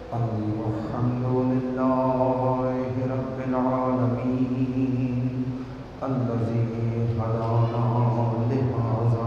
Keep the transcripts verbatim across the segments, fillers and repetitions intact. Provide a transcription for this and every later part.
अल्हम्दुलिल्लाहि रब्बिल आलमीन अल्लज़ी हदाना लिहाज़ा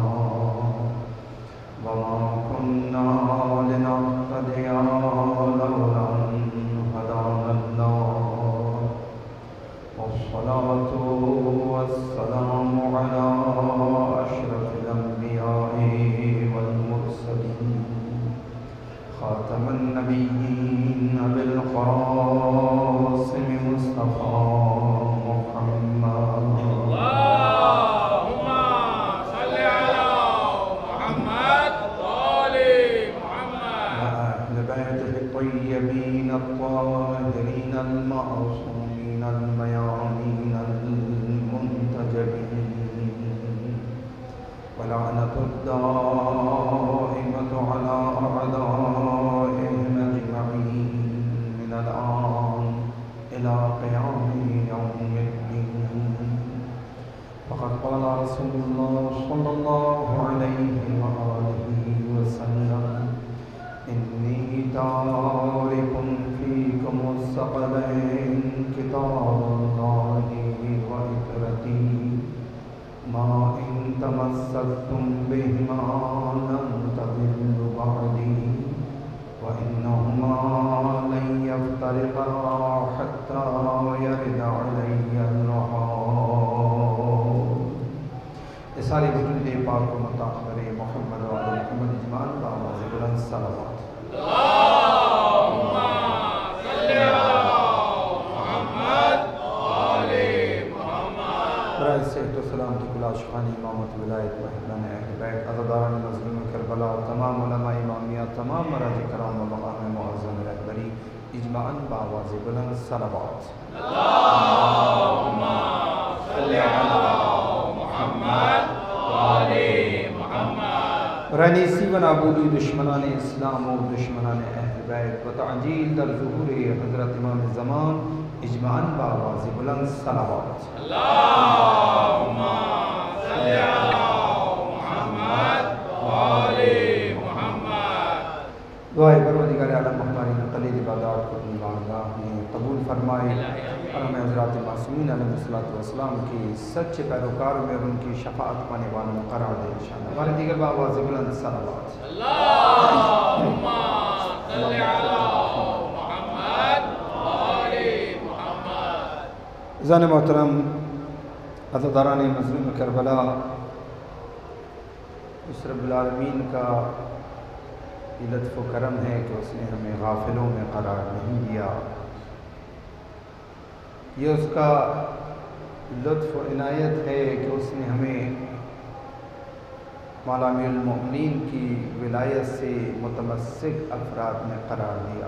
वमा कुन्ना लिनहतदिया लौला अन हदानल्लाह वस्सलातु वस्सलामु अला अशरफिल अंबिया'i वल मुरसलीन ख़ातमन नबिय्यीन अबिल क़ासिम मुस्तफ़ा मुहम्मद अल्लाहुम्मा सल्लि अला मुहम्मद व आलि मुहम्मद व अहल बैतिहि त्वय्यबीन अत्ताहिरीन अल-मअसूमीन अल-मयामीन अल-मुंतजबीन व लअनतुद दाइमतु अला अअदाइहिम अजमईन मिनल आन इला क़ियामि यौमिद्दीन फ़क़द क़ाल रसूलुल्लाह सल्लल्लाहु अलैहि व आलिहि वसल्लम इन्नी तारिकुन फ़ीकुमुस सक़लैन किताबुल्लाहि व इत्रती मा इन तमस्सकतुम बिहिमा लन तदिल्लु बअदी व इन्नहुमा लन यफ्तरिक़ा हत्ता यरिदा अलैयल लहाद। ये सारी वजूद पाक को मता करे मोहम्मद व आले मोहम्मद इजमान बावाज़ बुलंद सलावत। अल्लाहुम्मा सल्लि अला मुहम्मद व आलि मुहम्मद। बराए सेहत व सलामती कुल आशिक़ान इमामत विलायत महबूबान अहल बैत अज़ादारान मज़लूम करबला तमाम उलमा इमामिया तमाम मराज़ कराम व मक़ाम मुअज़्ज़म रहबरी इजमाअन बावाज़ बुलंद सलावत। अल्लाहुम्मा सल्लि अला मुहम्मद व आलि मुहम्मद। रनीसी व नाबूदी दुश्मनान इस्लाम और दुश्मनान अहल बैत व ताजील दर ज़ुहूर हज़रत इमाम ज़मान इजमाअन बावाज़ बुलंद सलावत। अल्लाहुम्मा सल्लि अला मुहम्मद व आलि मुहम्मद। दुआए परवरदिगार आलम हमारी नक़ल इबादत को अपनी बारगाह में कबूल फरमाए और हमें हज़रात मासूमीन अलैहिस्सलातु वस्सलाम की सच्चे पैरोकार में और उनकी शफ़ाअत पाने वालों में करार दे इंशाअल्लाह। हमारे दीगर बावाज़ बुलंद सलावत। अल्लाहुम्मा सल्लि अला मुहम्मद व आलि मुहम्मद। ज़ान मोहतरम अज़ादारान मज़लूम करबला, इस रब्बुल आलमीन का लत्फ़ व करम है कि उसने हमें गाफिलों में करार नहीं दिया। ये उसका लुत्फ़ व इनायत है कि उसने हमें मौला अमीरुल मोमिनीन की विलायत से मुतमस्सिक अफराद में करार दिया।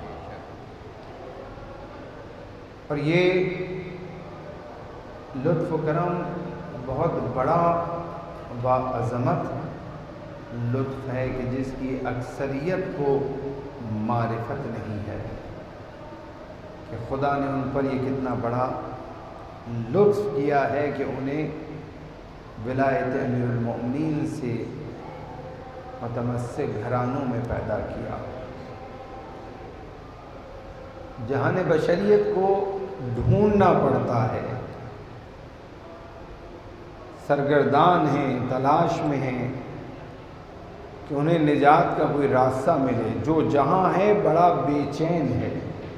और ये लुत्फ़ व करम बहुत बड़ा बाअज़मत लुत्फ़ है कि जिसकी अक्सरियत को मारिफत नहीं है कि खुदा ने उन पर ये कितना बड़ा लुत्फ़ किया है कि उन्हें विलायत अमीरुल मोमिनीन से मुतमस्सिक घरानों में पैदा किया। जहान बशरियत को ढूंढना पड़ता है, सरगर्दान हैं, तलाश में हैं कि उन्हें निजात का कोई रास्ता मिले। जो जहाँ है बड़ा बेचैन है,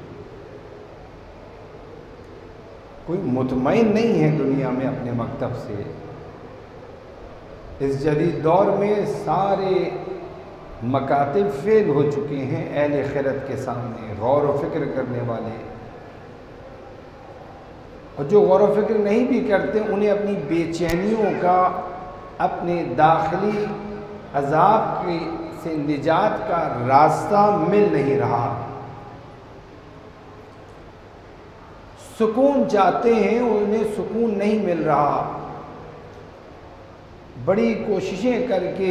कोई मुतमईन नहीं है दुनिया में अपने मकतब से। इस जदीद दौर में सारे मकातिब फेल हो चुके हैं अहले खिरत के सामने, गौर व फिक्र करने वाले। और जो गौर व फिक्र नहीं भी करते, उन्हें अपनी बेचैनियों का, अपने दाखिली अजाब की से निजात का रास्ता मिल नहीं रहा। सुकून चाहते हैं, उन्हें सुकून नहीं मिल रहा। बड़ी कोशिशें करके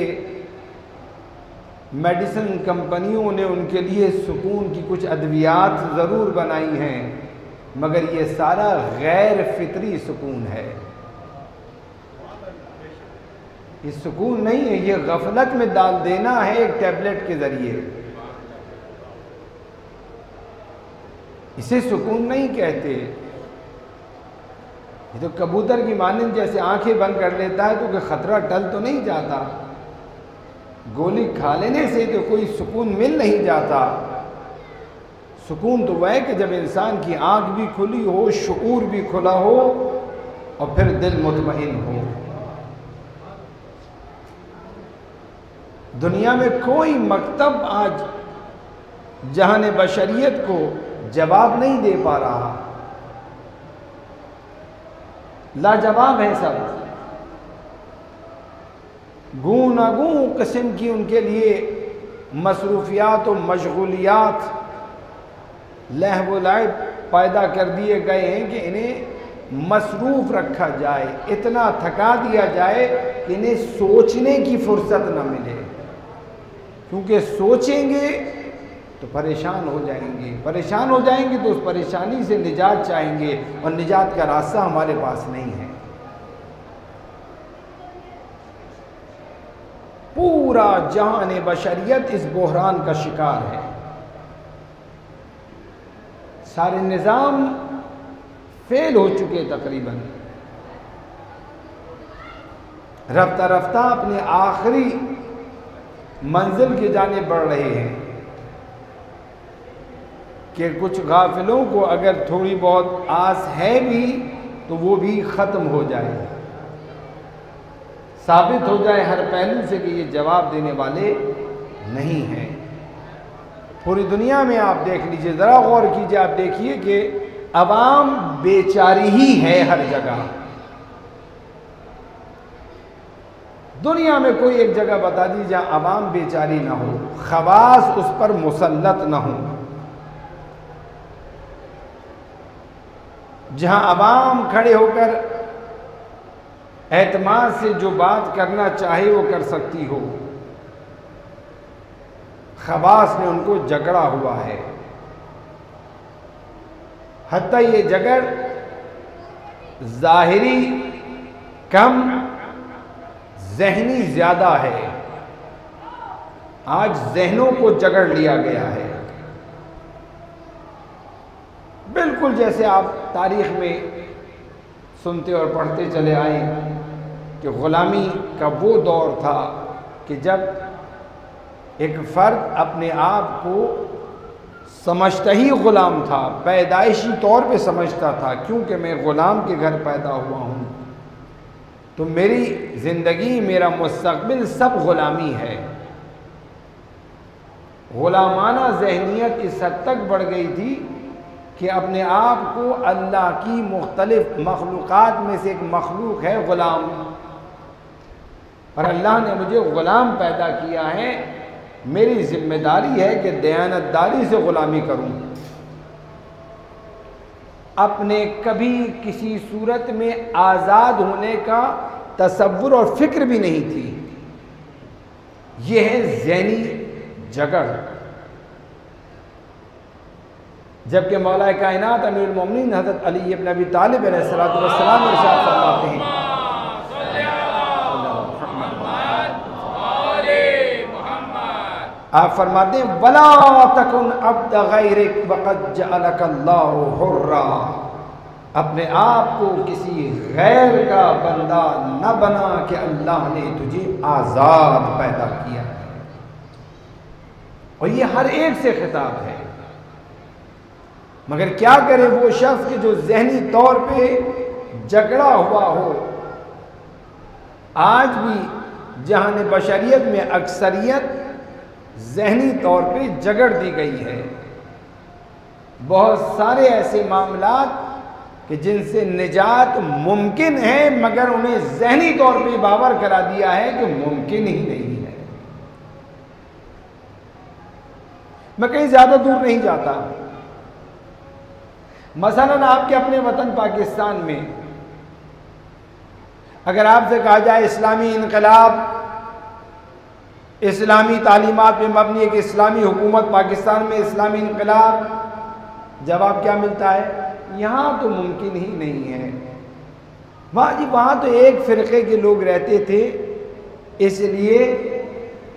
मेडिसिन कंपनियों ने उनके लिए सुकून की कुछ अद्वियात ज़रूर बनाई हैं, मगर ये सारा गैर फितरी सुकून है। ये सुकून नहीं है, ये गफलत में डाल देना है एक टैबलेट के ज़रिए। इसे सुकून नहीं कहते। ये तो कबूतर की मानिंद जैसे आंखें बंद कर लेता है तो कोई खतरा टल तो नहीं जाता, गोली खा लेने से तो कोई सुकून मिल नहीं जाता। सुकून तो वह है कि जब इंसान की आंख भी खुली हो, शऊर भी खुला हो और फिर दिल मुतमईन हो। दुनिया में कोई मकतब आज जहान बशरियत को जवाब नहीं दे पा रहा, लाजवाब है सब। गूं ना गूं किस्म की उनके लिए मसरूफियात और मशगूलियात लहव व लाइब पैदा कर दिए गए हैं कि इन्हें मसरूफ़ रखा जाए, इतना थका दिया जाए कि इन्हें सोचने की फुर्सत न मिले, क्योंकि सोचेंगे तो परेशान हो जाएंगे, परेशान हो जाएंगे तो उस परेशानी से निजात चाहेंगे और निजात का रास्ता हमारे पास नहीं है। पूरा जहान बशरियत इस बहरान का शिकार है। सारे निज़ाम फेल हो चुके तकरीबन, रफ्ता रफ्ता अपने आखिरी मंजिल की जाने बढ़ रहे हैं कि कुछ गाफिलों को अगर थोड़ी बहुत आस है भी तो वो भी ख़त्म हो जाए, साबित हो जाए हर पहलू से कि ये जवाब देने वाले नहीं हैं। पूरी दुनिया में आप देख लीजिए, ज़रा गौर कीजिए, आप देखिए कि अवाम बेचारी ही है हर जगह। दुनिया में कोई एक जगह बता दी जहाँ अवाम बेचारी ना हो, खवास उस पर मुसल्लत ना हो, जहाँ अवाम खड़े होकर एतमाद से जो बात करना चाहे वो कर सकती हो। खवास ने उनको जकड़ा हुआ है, हत्ता ये जगड़ ज़ाहिरी कम ज़हनी ज़्यादा है। आज ज़हनों को जकड़ लिया गया है, बिल्कुल जैसे आप तारीख़ में सुनते और पढ़ते चले आए कि ग़ुलामी का वो दौर था कि जब एक फ़र्द अपने आप को समझता ही ग़ुलाम था, पैदाइशी तौर पे समझता था, क्योंकि मैं ग़ुलाम के घर पैदा हुआ हूँ तो मेरी ज़िंदगी, मेरा मुस्तक़बिल सब ग़ुलामी है। ग़ुलामाना ज़हनियत इस हद तक बढ़ गई थी कि अपने आप को अल्लाह की मुख्तलिफ मखलूक़ात में से एक मखलूक है ग़ुलाम, और अल्लाह ने मुझे ग़ुलाम पैदा किया है, मेरी ज़िम्मेदारी है कि दयानतदारी से ग़ुलामी करूं। अपने कभी किसी सूरत में आज़ाद होने का तसव्वुर और फ़िक्र भी नहीं थी। यह है ज़हनी जगड़। जबकि मौला कायनात अमीरुल मोमिनीन हज़रत अली इब्न अबी तालिब अलैहिस्सलातु वस्सलाम इरशाद फरमाते हैं, आप फरमाते हैं वला तकुन अब्द गैरिक वक़द जअलकल्लाहु हुर्रा, अपने आप को किसी गैर का बंदा न बना कि अल्लाह ने तुझे आज़ाद पैदा किया है। और ये हर एक से खिताब है। मगर क्या करे वो शख्स कि जो ज़हनी तौर पे जकड़ा हुआ हो। आज भी जहान बशरियत में अक्सरियत ज़हनी तौर पे जगड़ दी गई है। बहुत सारे ऐसे मामलात कि जिनसे निजात मुमकिन है, मगर उन्हें ज़हनी तौर पे बावर करा दिया है कि मुमकिन ही नहीं है। मैं कहीं ज़्यादा दूर नहीं जाता। मसलन आपके अपने वतन पाकिस्तान में अगर आपसे कहा जाए इस्लामी इनकलाब, इस्लामी तालीमात पे मबनी एक इस्लामी हुकूमत पाकिस्तान में, इस्लामी इनकलाब, जवाब क्या मिलता है? यहाँ तो मुमकिन ही नहीं है। वहाँ जी वहाँ तो एक फ़िरक़े के लोग रहते थे, इसलिए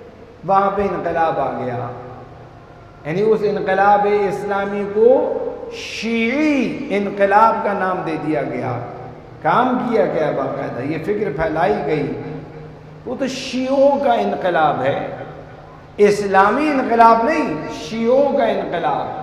वहाँ पे इनकलाब आ गया। यानी उस इनकलाब इस्लामी को शीई इनकलाब का नाम दे दिया गया। काम किया गया बाकायदा, ये फिक्र फैलाई गई, वो तो शीओं का इनकलाब है, इस्लामी इनकलाब नहीं, शीओं का इनकलाब।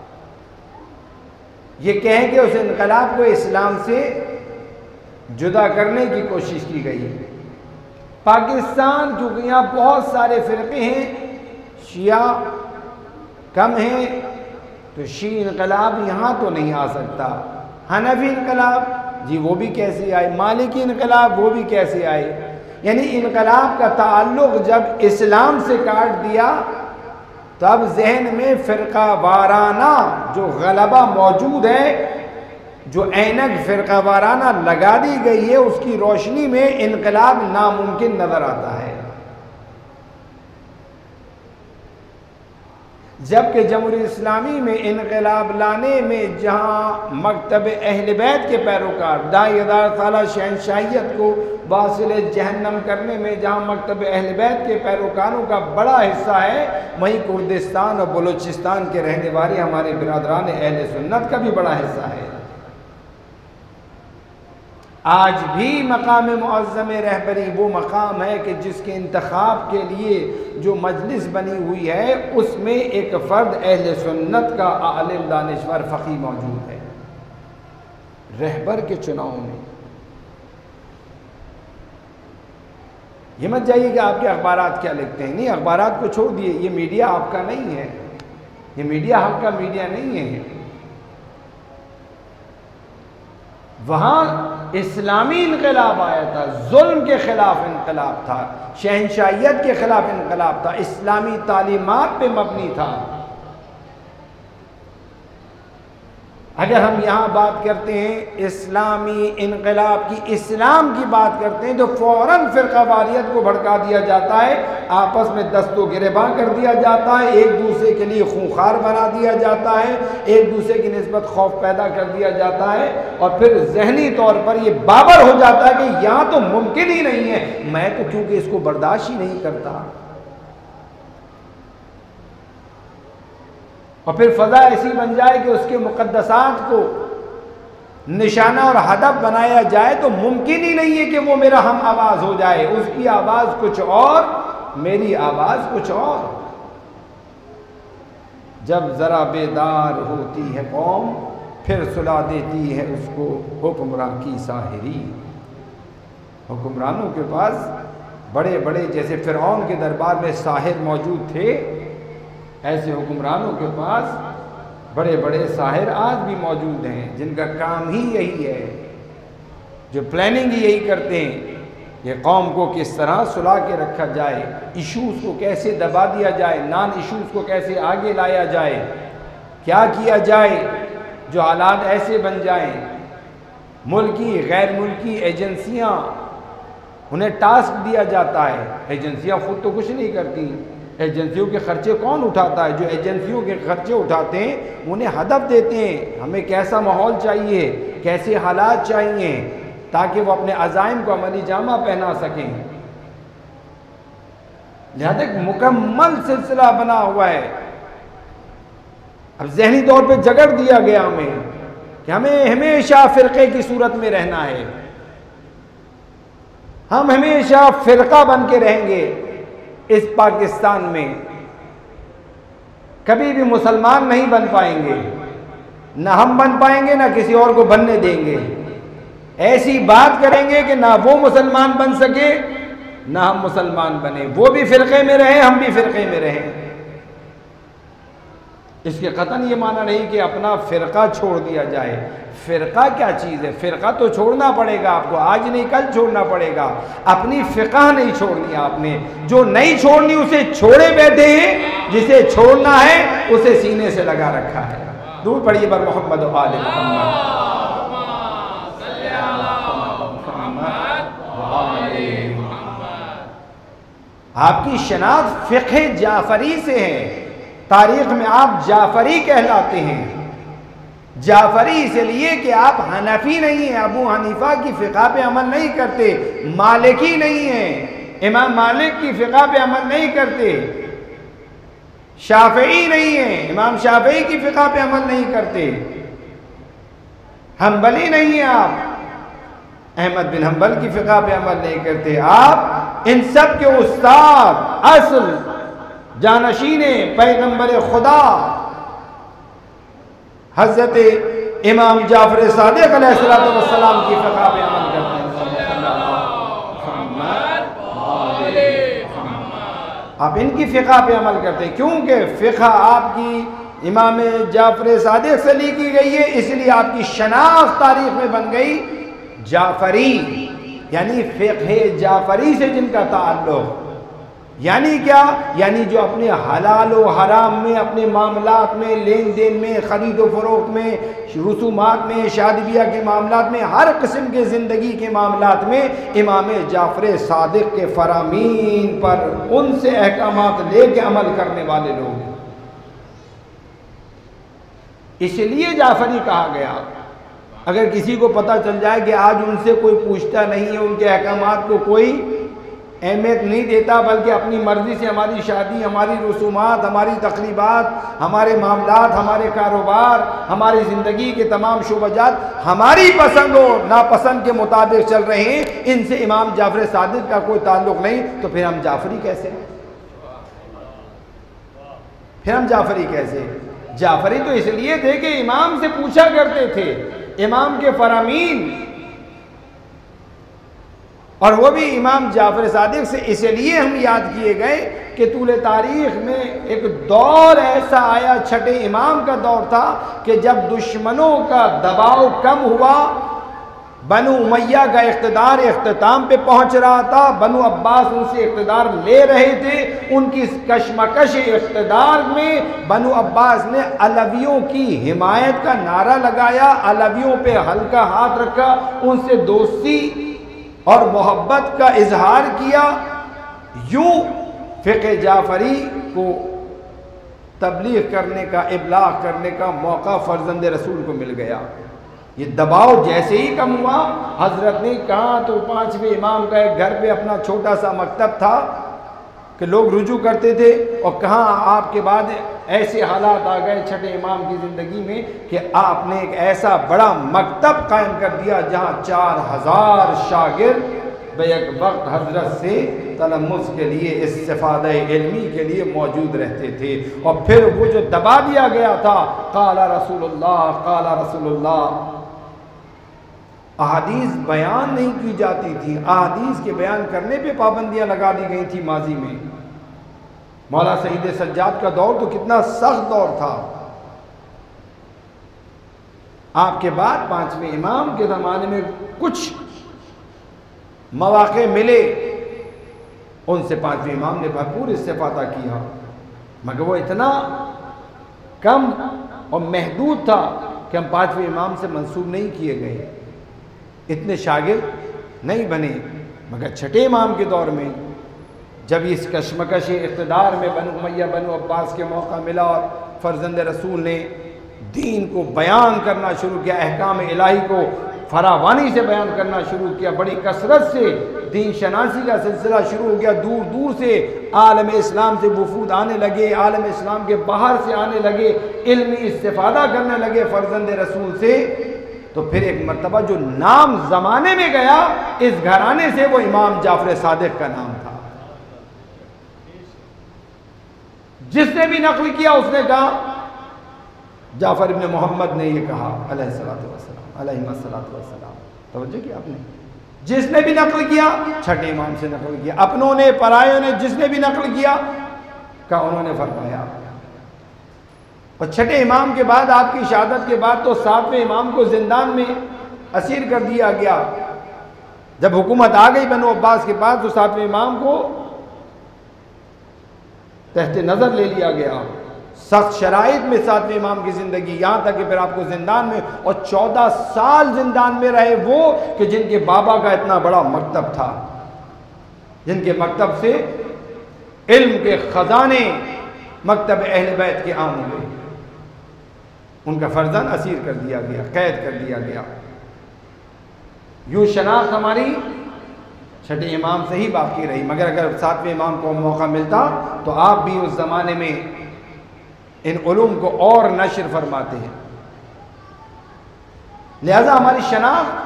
ये कहें कि उस इनकलाब को इस्लाम से जुदा करने की कोशिश की गई। पाकिस्तान क्योंकि यहाँ बहुत सारे फ़िरक़े हैं, शिया कम हैं, तो शी इनकलाब यहाँ तो नहीं आ सकता। हनफी इनकलाब जी वो भी कैसे आए, मालिकी इनकलाब वो भी कैसे आए। यानी इनकलाब का ताल्लुक़ जब इस्लाम से काट दिया, तब जहन में फ़िरका वाराना जो गलबा मौजूद है, जो ऐनक फ़िरका वाराना लगा दी गई है, उसकी रोशनी में इनकलाब नामुमकिन नज़र आता है। जबकि जमहूरियत इस्लामी में इनकलाब लाने में जहाँ मकतब अहले बैत के पैरोकार ढाई हज़ार साला शहनशाहियत को वासिल जहन्नम करने में जहाँ मकतब अहले बैत के पैरोकारों का बड़ा हिस्सा है, वहीं कुर्दिस्तान और बलूचिस्तान के रहने वाले हमारे बिरादरान अहले सुन्नत का भी बड़ा हिस्सा है। आज भी मकाम मुअज़्ज़म रहबरी वो मकाम है कि जिसके इंतखाब के लिए जो मजलिस बनी हुई है, उसमें एक फ़र्द अहले सुन्नत का आलिम दानिश्वर फ़क़ी मौजूद है। रहबर के चुनाव में ये मत जाइए कि आपके अखबारात क्या लिखते हैं, नहीं, अखबारात को छोड़ दिए, ये मीडिया आपका नहीं है, ये मीडिया आपका मीडिया नहीं है। वहाँ इस्लामी इनकलाब आया था, जुल्म के ख़िलाफ़ इनकलाब था, शहनशाहियत के ख़िलाफ़ इनकलाब था, इस्लामी तालीमात पे मबनी था। अगर हम यहाँ बात करते हैं इस्लामी इनकलाब की, इस्लाम की बात करते हैं, तो फ़ौरन फ़िरक़ावारियत को भड़का दिया जाता है, आपस में दस्तो गिरेबां कर दिया जाता है, एक दूसरे के लिए खूंखार बना दिया जाता है, एक दूसरे की निस्बत खौफ पैदा कर दिया जाता है, और फिर जहनी तौर पर ये बाबर हो जाता है कि यहाँ तो मुमकिन ही नहीं है, मैं तो क्योंकि इसको बर्दाश्त ही नहीं करता। और फिर फ़ज़ा ऐसी बन जाए कि उसके मुक़द्दसात को निशाना और हदफ बनाया जाए, तो मुमकिन ही नहीं है कि वो मेरा हम आवाज़ हो जाए, उसकी आवाज़ कुछ और, मेरी आवाज़ कुछ और। जब ज़रा बेदार होती है कौम, फिर सुला देती है उसको हुक्मरां की साहिरी। हुक्मरानों के पास बड़े बड़े, जैसे फ़िरऔन के दरबार में साहिर मौजूद थे, ऐसे हुक्मरानों के पास बड़े बड़े साहिर आज भी मौजूद हैं, जिनका काम ही यही है, जो प्लानिंग ही यही करते हैं कि कौम को किस तरह सुला के रखा जाए, इशूज़ को कैसे दबा दिया जाए, नॉन इशूज़ को कैसे आगे लाया जाए, क्या किया जाए जो हालात ऐसे बन जाएं। मुल्की गैर मुल्की एजेंसियाँ, उन्हें टास्क दिया जाता है, एजेंसियाँ खुद तो कुछ नहीं करती, एजेंसियों के खर्चे कौन उठाता है? जो एजेंसियों के खर्चे उठाते हैं उन्हें हदफ देते हैं, हमें कैसा माहौल चाहिए, कैसे हालात चाहिए, ताकि वो अपने अज़ाइम को अमली जामा पहना सकें। लिहाजा एक मुकम्मल सिलसिला बना हुआ है। अब जहनी तौर पे जगड़ दिया गया हमें कि हमें हमेशा फ़िरक़े की सूरत में रहना है, हम हमेशा फ़िरक़ा बन के रहेंगे। इस पाकिस्तान में कभी भी मुसलमान नहीं बन पाएंगे, ना हम बन पाएंगे, ना किसी और को बनने देंगे। ऐसी बात करेंगे कि ना वो मुसलमान बन सके, ना हम मुसलमान बने, वो भी फ़िरक़े में रहे, हम भी फ़िरक़े में रहें। इसके कतन ये माना नहीं कि अपना फ़िरक़ा छोड़ दिया जाए। फ़िरक़ा क्या चीज़ है? फ़िरक़ा तो छोड़ना पड़ेगा आपको, आज नहीं कल छोड़ना पड़ेगा। अपनी फ़िक़्ह नहीं छोड़नी आपने, जो नहीं छोड़नी उसे छोड़े बैठे हैं, जिसे छोड़ना है उसे सीने से लगा रखा है। दूर पढ़िए बर मोहम्मद व आले मोहम्मद। आपकी शनाख्त फ़िक़्ह जाफ़री से है, तारीख़ में आप जाफ़री कहलाते हैं। जाफ़री इसलिए कि आप हनफी नहीं हैं, अबू हनीफा की फ़िक़्ह पे अमल नहीं करते, मालिकी नहीं हैं, इमाम मालिक की फ़िक़्ह पे अमल नहीं करते, शाफ़ई नहीं हैं, इमाम शाफ़ई की फ़िक़्ह पे अमल नहीं करते। हम्बली नहीं है आप, अहमद बिन हम्बल की फ़िक़ा पे अमल नहीं करते आप, इन सब के उस्ताद असल जानशीने पैगंबर खुदा हज़रत इमाम जाफ़र सादिक़ अलैहिस्सलातु वस्सलाम की फ़िक़ा पे अमल करते हैं। आप इनकी फ़िक़ा पे अमल करते हैं, क्योंकि फ़िक़ा आपकी इमाम जाफ़र सादिक़ से ली की गई है, इसलिए आपकी शनाख्त तारीख़ में बन गई जाफ़री, यानी फ़िक़्ह जाफ़री से जिनका ताल्लुक़। यानी क्या? यानी जो अपने हलाल व हराम में, अपने मामलात में, लेन देन में, ख़रीद व फ़रोख्त में, रसूमात में, शादी ब्याह के मामलात में, हर किस्म के ज़िंदगी के मामलात में इमाम जाफ़र सादिक़ के फ़रामीन पर उनसे अहकामात ले के अमल करने वाले लोग, इसलिए जाफ़री कहा गया। अगर किसी को पता चल जाए कि आज उनसे कोई पूछता नहीं है, उनके अहकामात को कोई अहमियत नहीं देता, बल्कि अपनी मर्ज़ी से हमारी शादी, हमारी रसूमात, हमारी तक़रीबात, हमारे मामलात, हमारे कारोबार, हमारी ज़िंदगी के तमाम शुबजात हमारी पसंद और नापसंद के मुताबिक चल रहे हैं, इनसे इमाम जाफ़र सादिक़ का कोई ताल्लुक़ नहीं, तो फिर हम जाफ़री कैसे फिर हम जाफ़री कैसे जाफ़री तो इसलिए थे कि इमाम से पूछा करते थे, इमाम के फ़रामीन, और वो भी इमाम जाफ़र सादिक़ से इसलिए हम याद किए गए कि तूले तारीख़ में एक दौर ऐसा आया, छठे इमाम का दौर था, कि जब दुश्मनों का दबाव कम हुआ, बनु उमय्या का इक़्तिदार इख्तिताम पे पहुँच रहा था, बनु अब्बास उनसे इक़्तिदार ले रहे थे, उनकी कशमकश इक़्तिदार में बनु अब्बास ने अलवियों की हिमायत का नारा लगाया, अलवियों पे हल्का हाथ रखा, उनसे दोस्ती और मोहब्बत का इजहार किया। यूँ फ़िक़्ह जाफ़री को तबलीग करने का, इबलाग करने का मौका फ़र्ज़ंद रसूल को मिल गया। ये दबाव जैसे ही कम हुआ, हज़रत ने कहा तो पाँचवें इमाम का एक घर पे अपना छोटा सा मकतब था कि लोग रुजू करते थे, और कहाँ आपके बाद ऐसे हालात आ गए छठे इमाम की ज़िंदगी में कि आपने एक ऐसा बड़ा मकतब कायम कर दिया जहाँ चार हज़ार शागिर्द बेक वक्त हजरत से तलम्मुस के लिए, इस्तिफ़ादा इल्मी के लिए मौजूद रहते थे। और फिर वो जो दबा दिया गया था, क़ाला रसूलुल्लाह क़ाला रसूलुल्लाह, अहादीस बयान नहीं की जाती थी, अहादीस के बयान करने पे पाबंदियां लगा दी गई थी माजी में। मौला सईद सज्जाद का दौर तो कितना सख्त दौर था। आपके बाद पांचवें इमाम के ज़माने में कुछ मौक़े मिले, उनसे पांचवें इमाम ने भरपूर इस्तिफ़ादा किया, मगर वो इतना कम और महदूद था कि हम पांचवें इमाम से मंसूब नहीं किए गए, इतने शागिर्द नहीं बने। मगर छठे इमाम के दौर में जब इस कशमकश इक़्तिदार में बनु उमय्या बनु अब्बास के मौका मिला और फ़र्ज़ंद रसूल ने दीन को बयान करना शुरू किया, अहकाम इलाही को फरावानी से बयान करना शुरू किया, बड़ी कसरत से दीन शनासी का सिलसिला शुरू हो गया, दूर दूर से आलम इस्लाम से वफूद आने लगे, आलम इस्लाम के बाहर से आने लगे, इल्मी इस्तिफ़ादा करने लगे फ़र्ज़ंद रसूल से। तो फिर एक मरतबा जो नाम ज़माने में गया, इस घराने से वो इमाम जाफ़र सादिक़ का नाम था। जिसने भी नक़ल किया उसने कहा जाफ़र इब्न मोहम्मद ने ये कहा अलैहिस्सलातु वस्सलाम, अलैहिस्सलातु वस्सलाम। तवज्जो किया आपने? जिसने भी नक़ल किया छठे इमाम से नक़ल किया, अपनों ने परायों ने जिसने भी नक़ल किया का उन्होंने फरमाया। और छठे इमाम के बाद, आपकी शहादत के बाद, तो सातवें इमाम को जिंदान में असीर कर दिया गया। जब हुकूमत आ गई बनु अब्बास के पास, तो सातवें इमाम को तहत नज़र ले लिया गया। सख्त शराइत में सातवें इमाम की ज़िंदगी, यहाँ तक कि फिर आपको जिंदान में, और चौदह साल जिंदान में रहे वो कि जिनके बाबा का इतना बड़ा मकतब था, जिनके मकतब से इल्म के ख़जाने मकतब अहले बैत के आम हुए। उनका फर्जंद असीर कर दिया गया, कैद कर दिया गया। यूँ शनाख्त हमारी छठे इमाम से ही बाकी रही, मगर अगर सातवें इमाम को मौका मिलता तो आप भी उस ज़माने में इन उलूम को और नशर फरमाते हैं। लिहाजा हमारी शनाख्त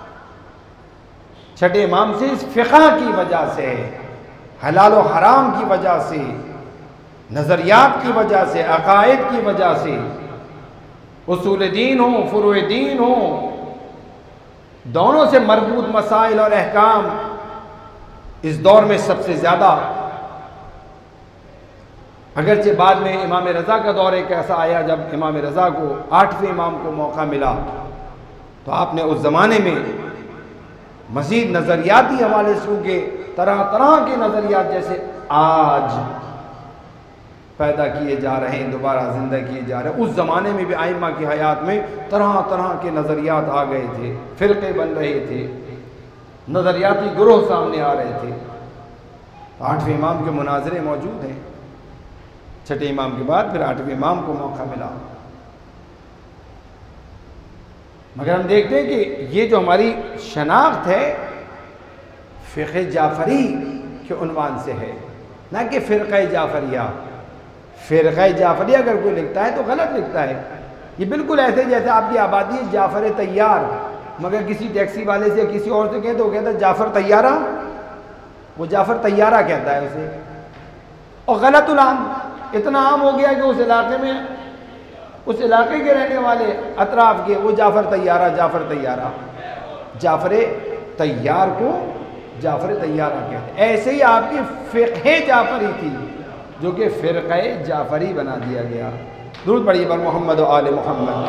छठे इमाम से इस फ़िक़्ह की वजह से, हलाल और हराम की वजह से, नज़रियात की वजह से, अक़ाइद की वजह से, उसूल दीन हो, फ़ुरूए दीन हो, दोनों से मरबूत मसाइल और अहकाम इस दौर में सबसे ज़्यादा, अगरचे बाद में इमाम रज़ा का दौर एक ऐसा आया जब इमाम रज़ा को, आठवें इमाम को मौका मिला, तो आपने उस ज़माने में मज़ीद नज़रियाती हवाले से, क्योंकि तरह तरह के नज़रियात जैसे आज पैदा किए जा रहे हैं, दोबारा ज़िंदा किए जा रहे हैं, उस ज़माने में भी आइम्मा की हयात में तरह तरह के नज़रियात आ गए थे, फ़िरक़े बन रहे थे, नज़रियाती ग्रोह सामने आ रहे थे। तो आठवें इमाम के मुनाजरे मौजूद हैं। छठे इमाम के बाद फिर आठवें इमाम को मौका मिला। मगर हम देखते हैं कि ये जो हमारी शनाख्त है फ़िक़्ह जाफ़री के उन्वान से है, ना कि फ़िरक़ा जाफ़रिया। फ़िरक़ा जाफ़रिया अगर कोई लिखता है तो गलत लिखता है। ये बिल्कुल ऐसे जैसे आपकी आबादी है जाफ़र तैयार, मगर किसी टैक्सी वाले से किसी और से कहें तो वो कहता है जाफ़र तैयारा, वो जाफ़र तैयारा कहता है उसे। और गलतुल आम इतना आम हो गया कि उस इलाके में, उस इलाके के रहने वाले अतराफ़ के, वो जाफ़र तैयारा जाफ़र तैयारा, जाफ़र तैयार को जाफ़र तैयारा कहते। ऐसे ही आपकी फ़िक़्ह जाफ़री थी जो कि फ़िरक़ा जाफ़री बना दिया गया। दुरूद पढ़िए पर मोहम्मद व आले मोहम्मद।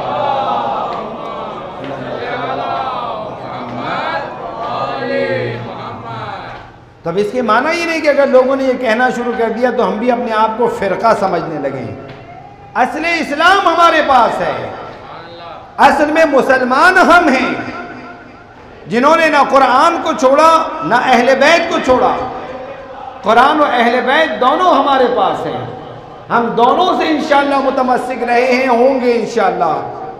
तब इसके माना ही नहीं कि अगर लोगों ने ये कहना शुरू कर दिया तो हम भी अपने आप को फ़िरक़ा समझने लगे। असले इस्लाम हमारे पास है, असल में मुसलमान हम हैं जिन्होंने ना कुरान को छोड़ा ना अहले बैत को छोड़ा। कुरान और अहले बैत दोनों हमारे पास हैं, हम दोनों से इंशाअल्लाह मुतमस्सिक रहे हैं, होंगे इंशाअल्लाह।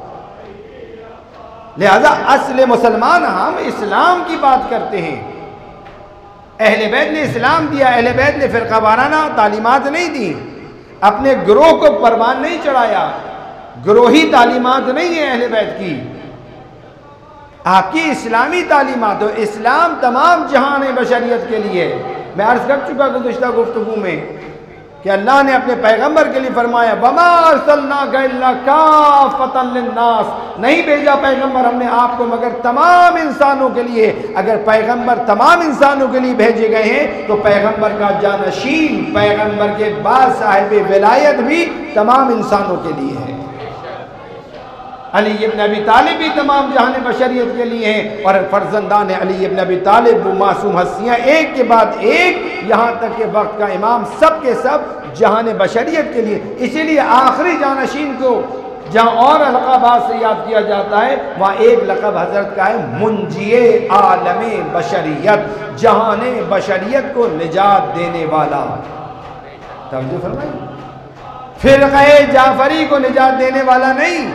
लिहाजा असले मुसलमान हम इस्लाम की बात करते हैं। अहले बैत ने इस्लाम दिया, अहले बैत ने फ़िरक़ा वाराना तालीमात नहीं दी, अपने ग्रोह को परवान नहीं चढ़ाया। ग्रोही तालीमात नहीं है अहले बैत की, आपकी इस्लामी तालीमात हो। इस्लाम तमाम जहान बशरियत के लिए। मैं अर्ज़ कर चुका गुज़िश्ता गुफ्तगू में कि अल्लाह ने अपने पैगम्बर के लिए फरमाया वमा अरसलनाका इल्ला काफ़तन लिन्नास, नहीं भेजा पैगम्बर हमने आपको मगर तमाम इंसानों के लिए। अगर पैगम्बर तमाम इंसानों के लिए भेजे गए हैं तो पैगम्बर का जानशीन, पैगम्बर के बाद साहिब विलायत भी तमाम इंसानों के लिए है। अली इब्न अबी तालिब भी तमाम जहान बशरियत के लिए हैं, और फर्जंदान अली इब्न अबी तालिब वो मासूम हस्तियाँ एक के बाद एक, यहाँ तक के वक्त का इमाम, सब के सब जहान बशरियत के लिए। इसीलिए आखिरी जानशीन को जहाँ और अलक़ाबात से याद किया जाता है, वहाँ एक लक़ब हज़रत का है मुंजिए आलमे बशरियत, जहान बशरियत को निजात देने वाला। तवज्जो फरमाइए, फ़िरक़ा जाफ़री को निजात देने वाला नहीं,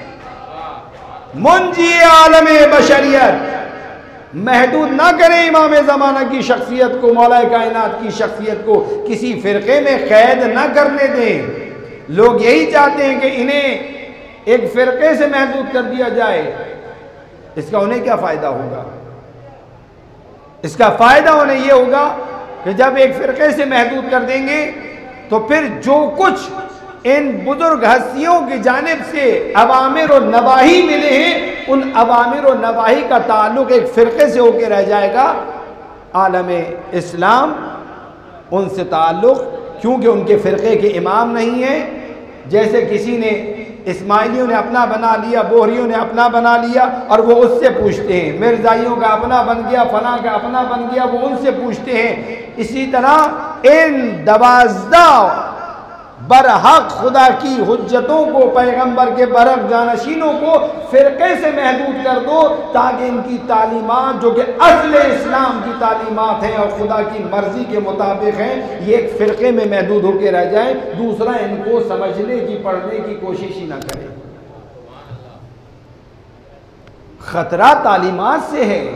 मुंजी आलमे बशरियत। महदूद ना करें इमाम ज़माना की शख्सियत को, मौलाए कायनात की शख्सियत को किसी फ़िरक़े में क़ैद ना करने दें। लोग यही चाहते हैं कि इन्हें एक फ़िरक़े से महदूद कर दिया जाए। इसका उन्हें क्या फ़ायदा होगा? इसका फ़ायदा उन्हें यह होगा कि जब एक फ़िरक़े से महदूद कर देंगे तो फिर जो कुछ इन बुजुर्ग हस्तियों की जानिब से अवामिर और नवाही मिले हैं, उन अवामिर और नवाही का ताल्लुक़ एक फ़िरक़े से होकर रह जाएगा। आलमे इस्लाम उनसे ताल्लुक़, क्योंकि उनके फ़िरक़े के इमाम नहीं है। जैसे किसी ने इस्माइलियों ने अपना बना लिया, बोहरियों ने अपना बना लिया, और वो उससे पूछते हैं। मिर्ज़ाइयों का अपना बन गया, फलां का अपना बन गया, वो उनसे पूछते हैं। इसी तरह इन दवाज़दा बरहक खुदा की हुज्जतों को, पैगंबर के बरहक जानशीनों को फ़िरक़े से महदूद कर दो, ताकि इनकी तालीमात जो कि असले इस्लाम की तालीमात हैं और खुदा की मर्ज़ी के मुताबिक हैं, ये एक फ़िरक़े में महदूद होकर रह जाए, दूसरा इनको समझने की, पढ़ने की कोशिश ही ना करे। ख़तरा तालीमात से है,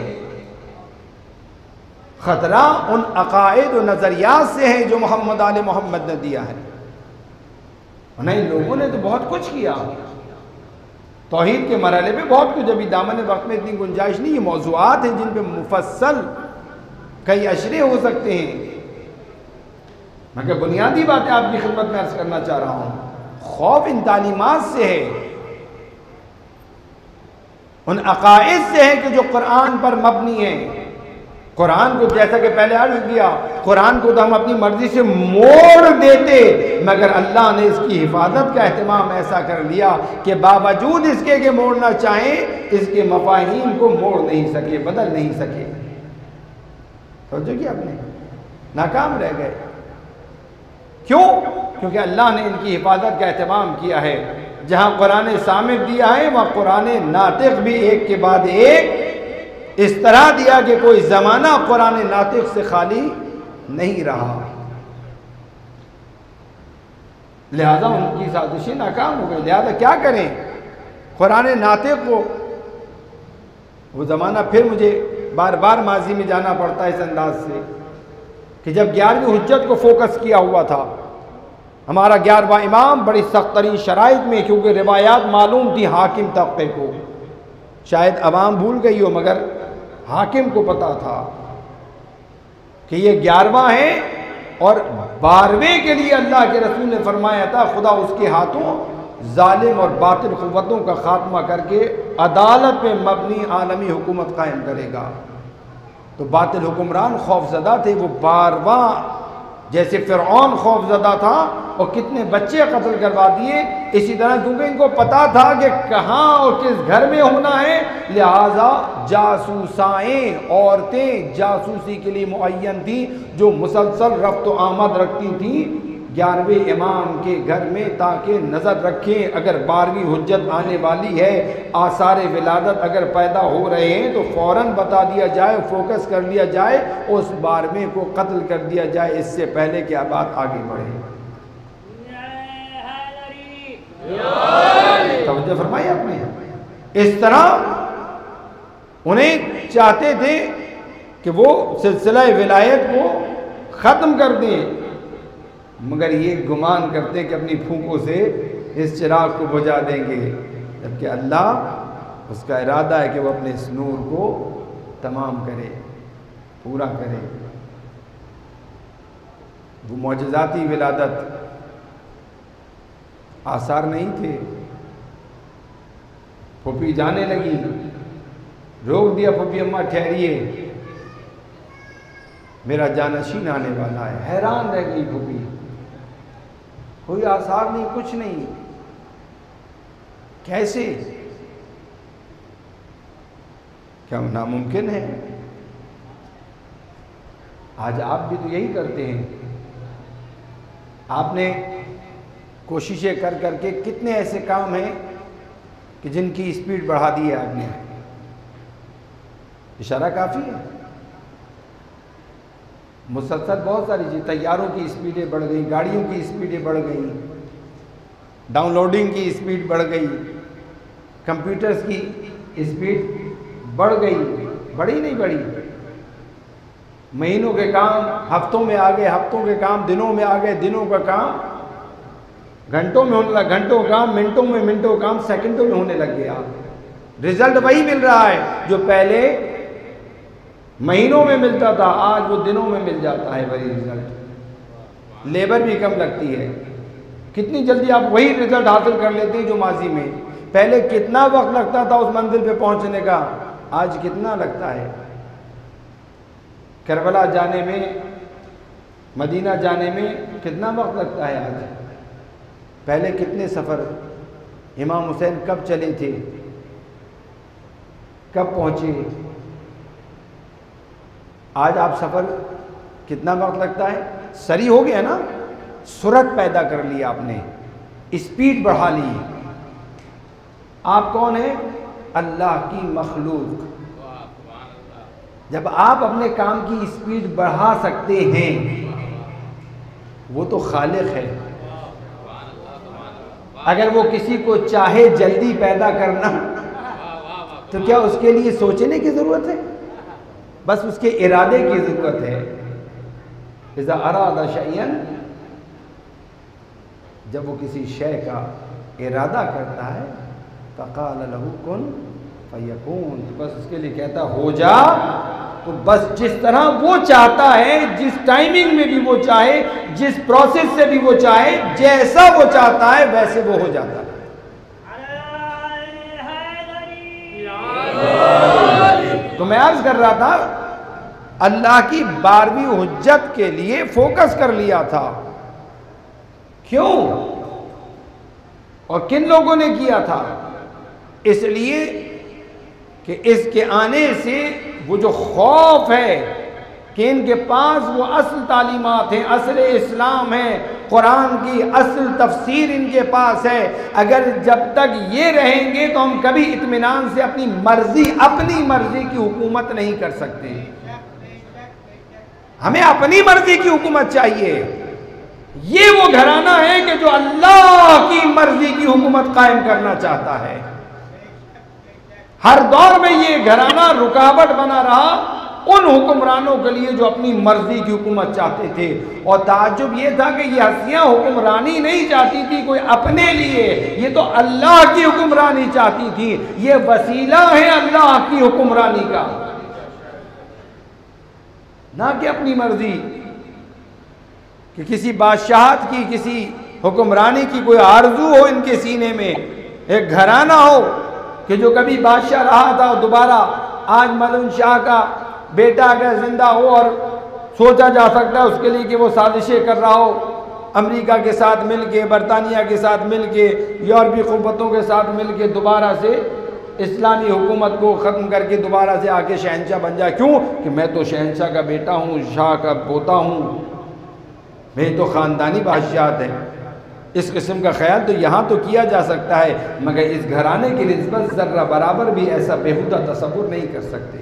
ख़तरा उन अक़ाइद और नज़रियात से है जो मोहम्मद आले मोहम्मद ने दिया है। नहीं, लोगों ने तो बहुत कुछ किया, तौहीद के मरहले पे बहुत कुछ, अभी दामन वक्त में इतनी गुंजाइश नहीं, ये मौज़ूआत हैं जिन पे मुफस्सल कई अशरे हो सकते हैं। मगर बुनियादी बातें आपकी खिदमत में अर्ज करना चाह रहा हूँ। खौफ इन तालीमात से है, उन अकाइद से है कि जो कुरान पर मबनी है। कुरान को जैसा कि पहले अर्ज किया, कुरान को तो हम अपनी मर्जी से मोड़ देते, मगर अल्लाह ने इसकी हिफाजत का एहतमाम ऐसा कर लिया कि बावजूद इसके के मोड़ना चाहें, इसके मफाहीम को मोड़ नहीं सके, बदल नहीं सके। समझो कि आपने नाकाम रह गए। क्यों? क्योंकि अल्लाह ने इनकी हिफाजत का एहतमाम किया है। जहाँ कुरान सामित दिया है वहाँ कुरान नातिक भी एक के बाद एक इस तरह दिया कि कोई ज़माना कुरान नातिक से खाली नहीं रहा। लिहाजा उनकी साजिशें नाकाम हो गई। लिहाजा क्या करें? कुरान नातिक को वो ज़माना फिर मुझे बार बार माजी में जाना पड़ता है इस अंदाज से कि जब ग्यारहवीं हुज्जत को फोकस किया हुआ था हमारा ग्यारहवां इमाम बड़ी सख्त तरीन शराइत में, क्योंकि रिवायात मालूम थी हाकिम तबके को, शायद अवाम भूल गई हो मगर हाकिम को पता था कि ये ग्यारहवां है और बारहवें के लिए अल्लाह के रसूल ने फरमाया था खुदा उसके हाथों जालिम और बातिल क़ुव्वतों का खात्मा करके अदालत में मबनी आलमी हुकूमत कायम करेगा। तो बातिल हुक्मरान खौफजदा थे, वो बारहवां जैसे फ़िरऔन खौफजदा था और कितने बच्चे कत्ल करवा दिए, इसी तरह क्योंकि इनको पता था कि कहाँ और किस घर में होना है, लिहाजा जासूसाएँ औरतें जासूसी के लिए मुअय्यन थी जो मुसलसल रफ्त व आमद रखती थी ग्यारहवें इमाम के घर में, ताकि नज़र रखें अगर बारहवीं हुज्जत आने वाली है, आसार विलादत अगर पैदा हो रहे हैं तो फ़ौरन बता दिया जाए, फोकस कर लिया जाए, उस बारहवें को कत्ल कर दिया जाए, इससे पहले क्या बात आगे बढ़े। तवज्जो फरमाई आपने। इस तरह उन्हें चाहते थे कि वो सिलसिला विलायत को ख़त्म कर दें, मगर ये गुमान करते कि अपनी फूंकों से इस चिराग को बुझा देंगे, जबकि अल्लाह उसका इरादा है कि वो अपने इस नूर को तमाम करे, पूरा करे। वो मौजज़ाती विलादत आसार नहीं थे। फूफी जाने लगी, रोक दिया, फूफी अम्मा ठहरिए मेरा जानशीन आने वाला है। हैरान रह गई फूफी, कोई आसार नहीं, कुछ नहीं, कैसे? क्या नामुमकिन है? आज आप भी तो यही करते हैं। आपने कोशिशें कर करके कितने ऐसे काम हैं कि जिनकी स्पीड बढ़ा दी है आपने। इशारा काफ़ी है। मुसलसल बहुत सारी चीज़, तैयारों की स्पीडें बढ़ गई, गाड़ियों की स्पीडें बढ़ गई, डाउनलोडिंग की स्पीड बढ़ गई, कंप्यूटर्स की स्पीड बढ़ गई, बढ़ी नहीं बढ़ी। महीनों के काम हफ्तों में आ गए, हफ्तों के काम दिनों में आ गए, दिनों का काम घंटों में होने लगा, घंटों का काम मिनटों में, मिनटों का काम सेकंडों में होने लग गया। रिजल्ट वही मिल रहा है जो पहले महीनों में मिलता था, आज वो दिनों में मिल जाता है वही रिजल्ट। लेबर भी कम लगती है। कितनी जल्दी आप वही रिजल्ट हासिल कर लेते हैं जो माजी में। पहले कितना वक्त लगता था उस मंजिल पे पहुंचने का, आज कितना लगता है। करबला जाने में, मदीना जाने में कितना वक्त लगता है आज। पहले कितने सफ़र इमाम हुसैन कब चले थे, कब पहुँचे। आज आप सफ़र कितना वक्त लगता है, सरी हो गया ना, सुरत पैदा कर ली आपने, स्पीड बढ़ा ली। आप कौन है? अल्लाह की मखलूक। जब आप अपने काम की स्पीड बढ़ा सकते हैं, वो तो खालिक है। अगर वो किसी को चाहे जल्दी पैदा करना तो क्या उसके लिए सोचने की ज़रूरत है? बस उसके इरादे की ज़रूरत है। इज़ा अरादा शैअन, जब वो किसी शय का इरादा करता है फ़क़ाल लहू कुन फ़यकून, तो बस उसके लिए कहता हो जा। तो बस जिस तरह वो चाहता है, जिस टाइमिंग में भी वो चाहे, जिस प्रोसेस से भी वो चाहे, जैसा वो चाहता है वैसे वो हो जाता है। तो मैं अर्ज कर रहा था, अल्लाह की बारहवीं हुज्जत के लिए फोकस कर लिया था। क्यों और किन लोगों ने किया था? इसलिए कि इसके आने से वो जो खौफ है कि इनके पास वो असल तालीमात हैं, असल इस्लाम है, कुरान की असल तफसीर इनके पास है, अगर जब तक ये रहेंगे तो हम कभी इत्मीनान से अपनी मर्जी अपनी मर्जी की हुकूमत नहीं कर सकते। हमें अपनी मर्जी की हुकूमत चाहिए। ये वो घराना है कि जो अल्लाह की मर्जी की हुकूमत कायम करना चाहता है। हर दौर में ये घराना रुकावट बना रहा उन हुक्मरानों के लिए जो अपनी मर्जी की हुकूमत चाहते थे। और ताज्जुब ये था कि ये हस्तियां हुक्मरानी नहीं चाहती थी कोई अपने लिए, ये तो अल्लाह की हुक्मरानी चाहती थी। ये वसीला है अल्लाह की हुक्मरानी का, ना कि अपनी मर्जी कि किसी बादशाहत की, किसी हुक्मरानी की कोई आरजू हो इनके सीने में। एक घराना हो कि जो कभी बादशाह रहा था और दोबारा आज मलून शाह का बेटा अगर जिंदा हो और सोचा जा सकता है उसके लिए कि वो साजिशें कर रहा हो, अमेरिका के साथ मिलके, बरतानिया के साथ मिलके, यूरोपीय क़ुव्वतों के साथ मिलके दोबारा से इस्लामी हुकूमत को ख़त्म करके दोबारा से आके शहनशाह बन जाए। क्यों कि मैं तो शहनशाह का बेटा हूँ, शाह का पोता हूँ, मेरी तो ख़ानदानी बादशाहत है। इस किस्म का ख्याल तो यहाँ तो किया जा सकता है, मगर इस घराने की निस्बत ज़र्रा बराबर भी ऐसा बेहुदा तसव्वुर नहीं कर सकते।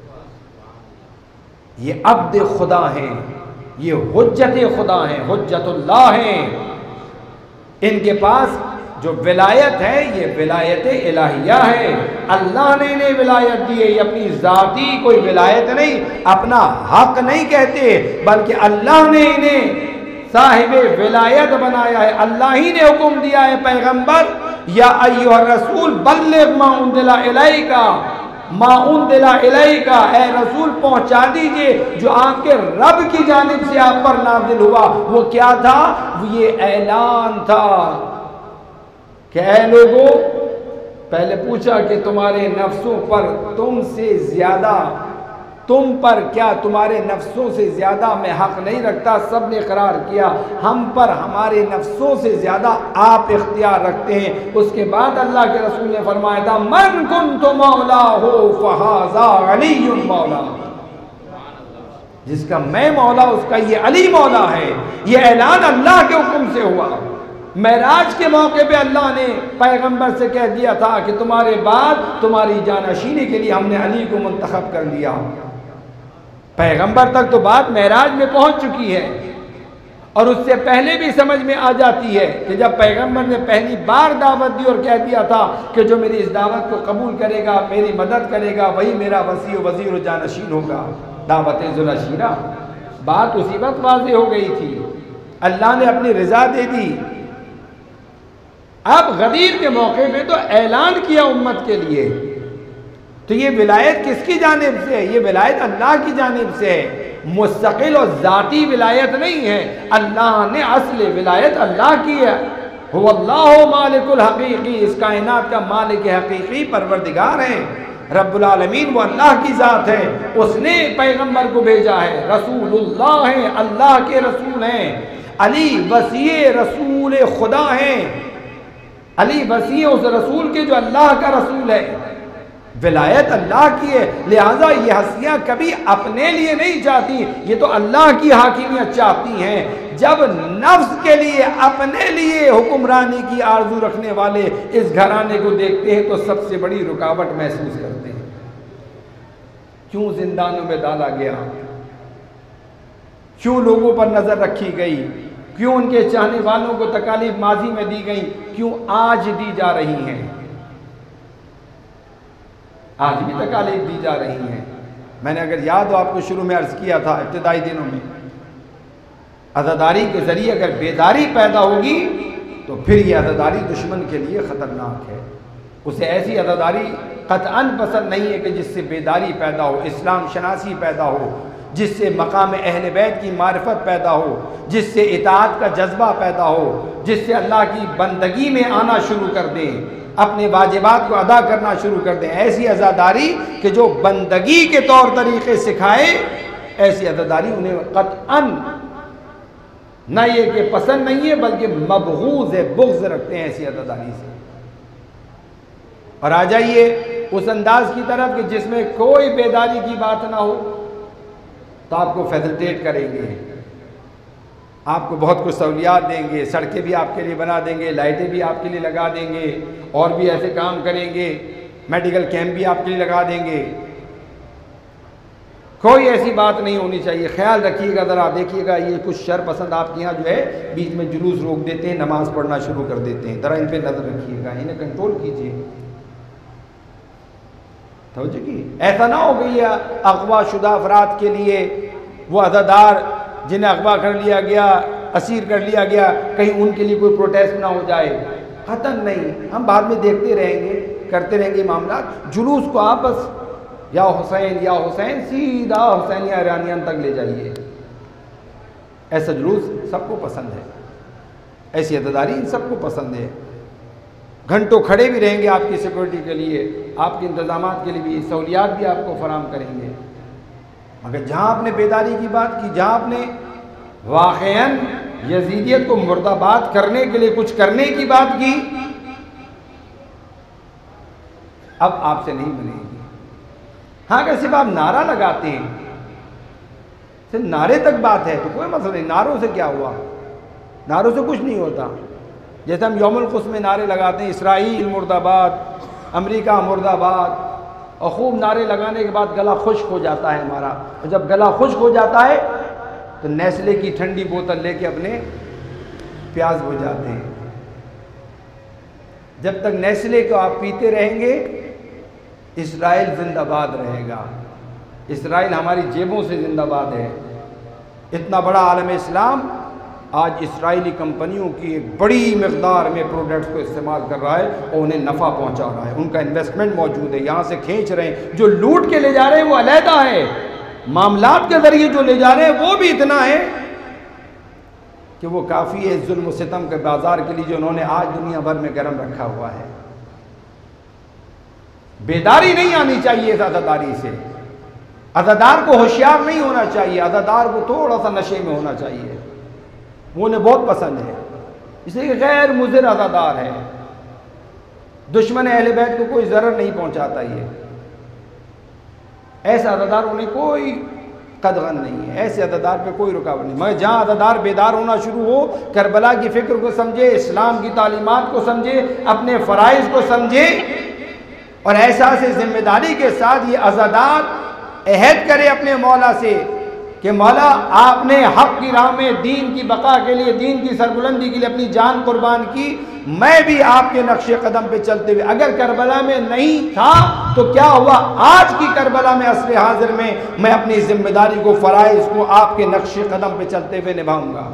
ये अब्द खुदा हैं, ये हुज्जत खुदा हैं, हुज्जतुल्लाह हैं। इनके पास जो विलायत है ये विलायत इलाहिया है। अल्लाह ने इन्हें विलायत दी है, ये अपनी ज़ाती कोई विलायत नहीं, अपना हक नहीं कहते, बल्कि अल्लाह ने इन्हें साहिब विलायत बनाया है। अल्लाह ही ने हुक्म दिया है, पैगंबर या अय्युहा रसूल बल्लिग मा उनज़िला इलैका मा उनज़िला इलैका, ए रसूल पहुंचा दीजिए जो आपके रब की जानिब से आप पर नाज़िल हुआ। वो क्या था? वो ये ऐलान था कि ऐ लोगों, पहले पूछा कि तुम्हारे नफ्सों पर तुमसे ज्यादा, तुम पर क्या तुम्हारे नफ्सों से ज़्यादा मैं हक़ नहीं रखता? सब ने इकरार किया हम पर हमारे नफ्सों से ज़्यादा आप इख्तियार रखते हैं। उसके बाद अल्लाह के रसूल ने फरमाया था, मन कुन्तु मौला हो फहाज़ा अलीयुन मौला, जिसका मैं मौला उसका ये अली मौला है। ये ऐलान अल्लाह के हुक्म से हुआ। मेराज के मौके पे अल्लाह ने पैगंबर से कह दिया था कि तुम्हारे बाद तुम्हारी जानशीनी के लिए हमने अली को मुंतखब कर लिया। पैगंबर तक तो बात मेराज में पहुंच चुकी है, और उससे पहले भी समझ में आ जाती है कि जब पैगंबर ने पहली बार दावत दी और कह दिया था कि जो मेरी इस दावत को कबूल करेगा, मेरी मदद करेगा, वही मेरा वसी वज़ीर और जानशीन होगा, दावत ज़ुलअशीरा, बात उसी वक्त वाज़ेह हो गई थी। अल्लाह ने अपनी रज़ा दे दी। अब गदीर के मौके पे तो ऐलान किया उम्मत के लिए। तो ये विलायत किसकी जानिब से है? ये विलायत अल्लाह की जानिब से है, मुस्तकिल और ज़ाती विलायत नहीं है। अल्लाह ने असल विलायत अल्लाह की है। हुवल्लाहु मालिकुल हकीकी, इस कायनात का मालिक हकीकी परवरदिगार है। रब्बुल आलमीन वो अल्लाह की ज़ात है, उसने पैगंबर को भेजा है, रसूलुल्लाह है, अल्लाह के रसूल हैं। अली वसी रसूल खुदा हैं, अली वसी उस रसूल के जो अल्लाह का रसूल है। विलायत अल्लाह की है, लिहाजा ये हस्तियाँ कभी अपने लिए नहीं चाहती, ये तो अल्लाह की हाकिमियत चाहती हैं। जब नफ्स के लिए, अपने लिए हुक्मरानी की आरजू रखने वाले इस घराने को देखते हैं तो सबसे बड़ी रुकावट महसूस करते हैं। क्यों जिंदानों में डाला गया, क्यों लोगों पर नजर रखी गई, क्यों उनके चाहने वालों को तकालीफ माजी में दी गई, क्यों आज दी जा रही हैं, आज भी तकालीफ दी जा रही हैं। मैंने अगर याद हो आपको शुरू में अर्ज किया था, इब्तिदाई दिनों में, अज़ादारी के ज़रिए अगर बेदारी पैदा होगी तो फिर यह अज़ादारी दुश्मन के लिए ख़तरनाक है। उसे ऐसी अज़ादारी क़त्अन पसंद नहीं है कि जिससे बेदारी पैदा हो, इस्लाम शनासी पैदा हो, जिससे मकाम अहले बैत की मारिफत पैदा हो, जिससे इताअत का जज्बा पैदा हो, जिससे अल्लाह की बंदगी में आना शुरू कर दें, अपने वाजिबात को अदा करना शुरू कर दें। ऐसी अज़ादारी कि जो बंदगी के तौर तरीक़े सिखाए, ऐसी अज़ादारी उन्हें क़त्अन न ये कि पसंद नहीं है बल्कि मबगूज़ है, बुग़्ज़ रखते हैं ऐसी अज़ादारी से। और आ जाइए उस अंदाज की तरफ कि जिसमें कोई बेदारी की बात ना हो, तो आपको फैसिलिटेट करेंगे, आपको बहुत कुछ सहूलियात देंगे, सड़कें भी आपके लिए बना देंगे, लाइटें भी आपके लिए लगा देंगे, और भी ऐसे काम करेंगे, मेडिकल कैंप भी आपके लिए लगा देंगे। कोई ऐसी बात नहीं होनी चाहिए। ख्याल रखिएगा, ज़रा देखिएगा, ये कुछ शर पसंद आपके यहाँ जो है बीच में जुलूस रोक देते हैं, नमाज़ पढ़ना शुरू कर देते हैं। ज़रा इन पर नज़र रखिएगा, इन्हें कंट्रोल कीजिए। समझे कि ऐसा ना हो गई अगवा शुदा अफराद के लिए वो अज़ादार जिन्हें अगवा कर लिया गया, असीर कर लिया गया, कहीं उनके लिए कोई प्रोटेस्ट ना हो जाए। ख़त्म नहीं, हम बाद में देखते रहेंगे, करते रहेंगे मामला। जुलूस को आप बस या हुसैन या हुसैन सीधा हुसैन या ईरानियन तक ले जाइए। ऐसा जुलूस सबको पसंद है, ऐसी अज़ादारी इन सबको पसंद है। घंटों खड़े भी रहेंगे आपकी सिक्योरिटी के लिए, आपके इंतज़ामात के लिए भी, सहूलियात भी आपको फराम करेंगे। मगर जहाँ आपने बेदारी की बात की, जहाँ आपने वाक़अन यजीदियत को मुर्दाबाद करने के लिए कुछ करने की बात की, अब आपसे नहीं बनेगी। हाँ, अगर सिर्फ आप नारा लगाते हैं, सिर्फ नारे तक बात है तो कोई मसला नहीं। नारों से क्या हुआ? नारों से कुछ नहीं होता। जैसे हम यौमुल क़ुद्स में नारे लगाते हैं, इसराइल मुर्दाबाद, अमेरिका मुर्दाबाद, और खूब नारे लगाने के बाद गला खुश्क हो जाता है हमारा। और जब गला खुश्क हो जाता है तो नेस्ले की ठंडी बोतल लेके अपने प्यास बुझाते हैं। जब तक नेस्ले को आप पीते रहेंगे, इसराइल जिंदाबाद रहेगा। इसराइल हमारी जेबों से जिंदाबाद है। इतना बड़ा आलम इस्लाम आज इसराइली कंपनियों की एक बड़ी मकदार में प्रोडक्ट्स को इस्तेमाल कर रहा है और उन्हें नफ़ा पहुंचा रहा है। उनका इन्वेस्टमेंट मौजूद है, यहाँ से खींच रहे हैं। जो लूट के ले जा रहे हैं वो अलहदा है, मामलात के ज़रिए जो ले जा रहे हैं वो भी इतना है कि वो काफ़ी है जुल्म सितम के बाजार के लिए जो उन्होंने आज दुनिया भर में गर्म रखा हुआ है। बेदारी नहीं आनी चाहिए इस अज़ादारी से। अज़ादार को होशियार नहीं होना चाहिए, अज़ादार को थोड़ा सा नशे में होना चाहिए। वो उन्हें बहुत पसंद है, इसलिए गैर मुज़िर अज़ादार है। दुश्मन अहले बैत को कोई ज़रर नहीं पहुंचाता। ये ऐसा अज़ादार उन्हें कोई कदगन नहीं है, ऐसे अज़ादार पे कोई रुकावट नहीं। मगर जहाँ अज़ादार बेदार होना शुरू हो, करबला की फ़िक्र को समझे, इस्लाम की तालीमात को समझे, अपने फ़राइज़ को समझे और एहसास ज़िम्मेदारी के साथ ये अज़ादार अहद करे अपने मौला से कि मौला आपने हक़ की राह में दीन की बका के लिए, दीन की सरबुलंदी के लिए अपनी जान कुर्बान की, मैं भी आपके नक्शे कदम पे चलते हुए, अगर करबला में नहीं था तो क्या हुआ, आज की करबला में असले हाजिर में मैं अपनी जिम्मेदारी को, फ़राइज़ को आपके नक्शे कदम पे चलते हुए निभाऊंगा।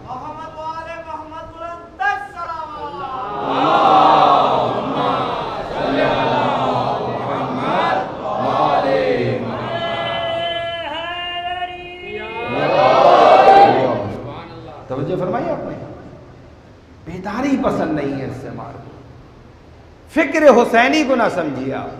तवज्जो फरमाइए आपने। बेदारी पसंद नहीं है इससे हमारे को। फिक्र हुसैनी को ना समझिए आप।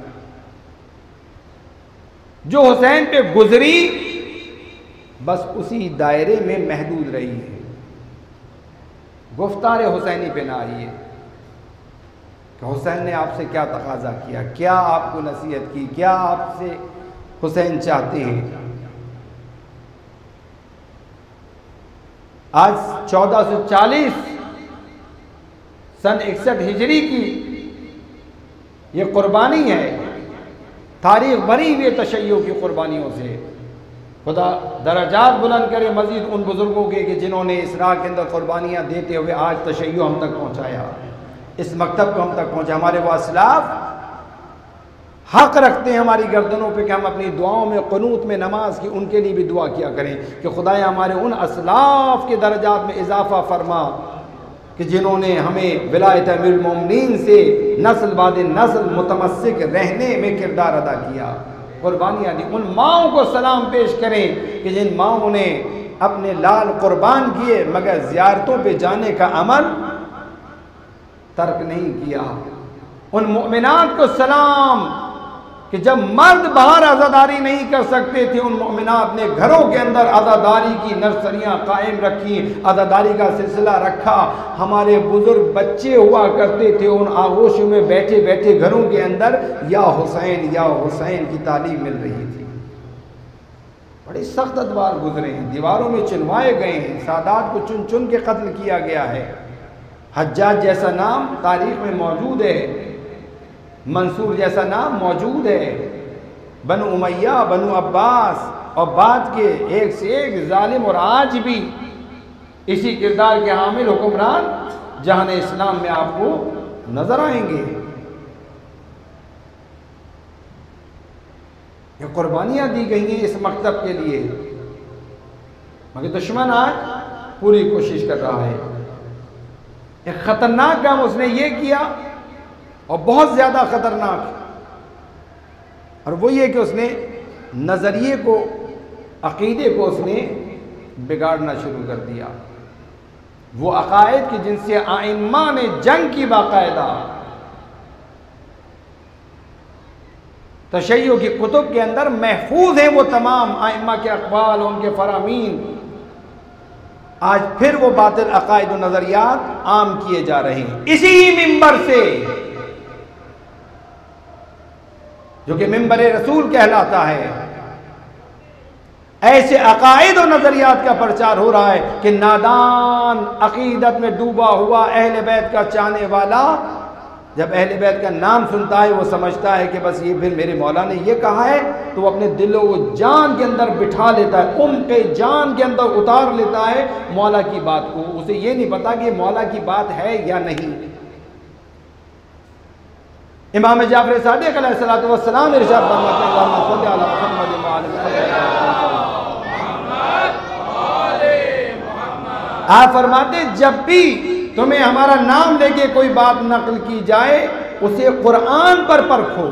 जो हुसैन पे गुजरी बस उसी दायरे में महदूद रही है। गुफ्तार हुसैनी पे ना आइए कि हुसैन ने आपसे क्या तकाजा किया, क्या आपको नसीहत की, क्या आपसे हुसैन चाहते हैं। आज चौदह सौ चालीस सन इकसठ हिजरी की ये कुर्बानी है, तारीख भरी हुई तशय्युओं की कुर्बानियों से। खुदा दराजात बुलंद करे मजीद उन बुजुर्गों के कि जिन्होंने इस राह के अंदर कुर्बानियाँ देते हुए आज तशय्यु हम तक पहुँचाया, इस मकतब को हम तक पहुँचा। हमारे वो असलाफ हक़ रखते हैं हमारी गर्दनों पे कि हम अपनी दुआओं में, क़ुनूत में, नमाज की, उनके लिए भी दुआ किया करें कि खुदाया हमारे उन असलाफ के दर्जात में इजाफ़ा फरमा कि जिन्होंने हमें विलायत अमीरुल मोमिनीन से नस्ल बाद नस्ल मुतमस्सिक रहने में किरदार अदा किया, कुर्बानियाँ दी। उन माओं को सलाम पेश करें कि जिन माओं ने अपने लाल कुर्बान किए मगर ज़ियारतों पे जाने का अमल तर्क नहीं किया। उन मोमिनात को सलाम कि जब मर्द बाहर आज़ादारी नहीं कर सकते थे, उन मोमिनात ने घरों के अंदर आज़ादारी की नर्सरियाँ कायम रखी, आज़ादारी का सिलसिला रखा। हमारे बुजुर्ग बच्चे हुआ करते थे, उन आगोशों में बैठे बैठे घरों के अंदर या हुसैन या हुसैन की तालीम मिल रही थी। बड़े सख्त अदवार गुजरे हैं, दीवारों में चुनवाए गए हैं, सादात को चुन चुन के कत्ल किया गया है। हज्जाज जैसा नाम तारीख में मौजूद है, मंसूर जैसा नाम मौजूद है, बनु उमैया, बनु अब्बास और बाद के एक से एक जालिम और आज भी इसी किरदार के हामिल हुक्मरान जहान इस्लाम में आपको नजर आएंगे। ये कुर्बानियाँ दी गई हैं इस मकतब के लिए, मगर दुश्मन आज पूरी कोशिश कर रहा है। एक ख़तरनाक काम उसने ये किया और बहुत ज़्यादा ख़तरनाक, और वो ये कि उसने नज़रिए को, अक़ीदे को उसने बिगाड़ना शुरू कर दिया। वो अक़ायद की जिनसे आइम्मा ने जंग की बाकायदा, तशय्युअ की कुतुब के अंदर महफूज हैं वो तमाम आइम्मा के अक़वाल, उनके फ़रामीन। आज फिर वो बातिल अक़ायद और नज़रियात आम किए जा रहे हैं इसी मिंबर से, जो कि मिंबर रसूल कहलाता है। ऐसे अक़ायद और नज़रियात का प्रचार हो रहा है कि नादान अक़ीदत में डूबा हुआ अहले बैत का चाहने वाला जब अहले बैत का नाम सुनता है वो समझता है कि बस ये फिर मेरे मौला ने ये कहा है, तो वो अपने दिलो जान के अंदर बिठा लेता है, उम्क़े जान के अंदर उतार लेता है मौला की बात को। उसे ये नहीं पता कि मौला की बात है या नहीं। इमाम जाफ़र सादिक़ अलैहिस्सलातु वस्सलाम इरशाद फरमाते हैं, अल्लाहुम्मा सल्लि अला मुहम्मद व आलि मुहम्मद। आप फरमाते जब भी तुम्हें हमारा नाम लेके कोई बात नकल की जाए उसे कुरान पर परखो,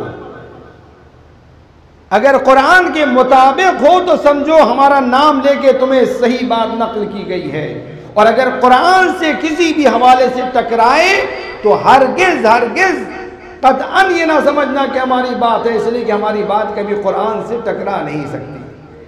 अगर कुरान के मुताबिक हो तो समझो हमारा नाम लेके तुम्हें सही बात नकल की गई है, और अगर कुरान से किसी भी हवाले से टकराए तो हरगिज हरगिज कतअन ये ना समझना कि हमारी बात है, इसलिए कि हमारी बात कभी कुरान से टकरा नहीं सकती।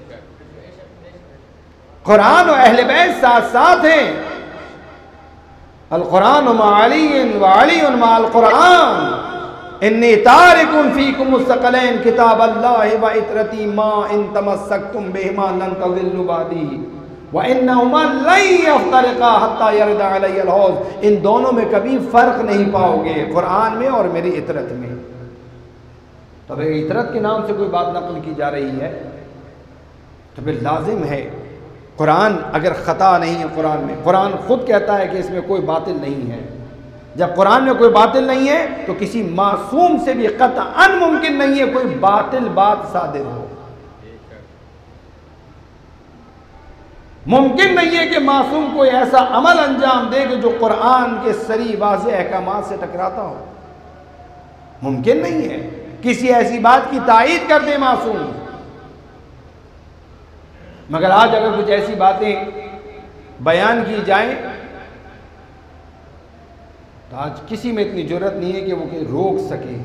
कुरान और अहले बैत साथ साथ हैं। अल कुरान मा अलीन व अलीन मा अल कुरान इन्नी तारिकुन फीकुम मुस्तक़लैन किताब अल्लाह व इतरती मा इन तमस्सकतुम बिहिमा लन तज़िल्लु बादी व इन्नहुमा लन यफ्तरिका हत्ता यरदा अलैयल हौज़। इन दोनों में कभी फ़र्क नहीं पाओगे, कुरान में और मेरी इतरत में। तो अगर इतरत के नाम से कोई बात नकल की जा रही है तो फिर लाजिम है कुरान अगर ख़ता नहीं है, कुरान में कुरान ख़ुद कहता है कि इसमें कोई बातिल नहीं है। जब कुरान में कोई बातिल नहीं है तो किसी मासूम से भी क़तअन मुमकिन नहीं है कोई बातिल बात सादिर हो। मुमकिन नहीं है कि मासूम कोई ऐसा अमल अंजाम दे कि जो कुरान के सरी वाज़ेह अहकामात से टकराता हो। मुमकिन नहीं है किसी ऐसी बात की तायीद कर दे मासूम। मगर आज अगर कुछ ऐसी बातें बयान की जाएं तो आज किसी में इतनी जरूरत नहीं है कि वो रोक सके।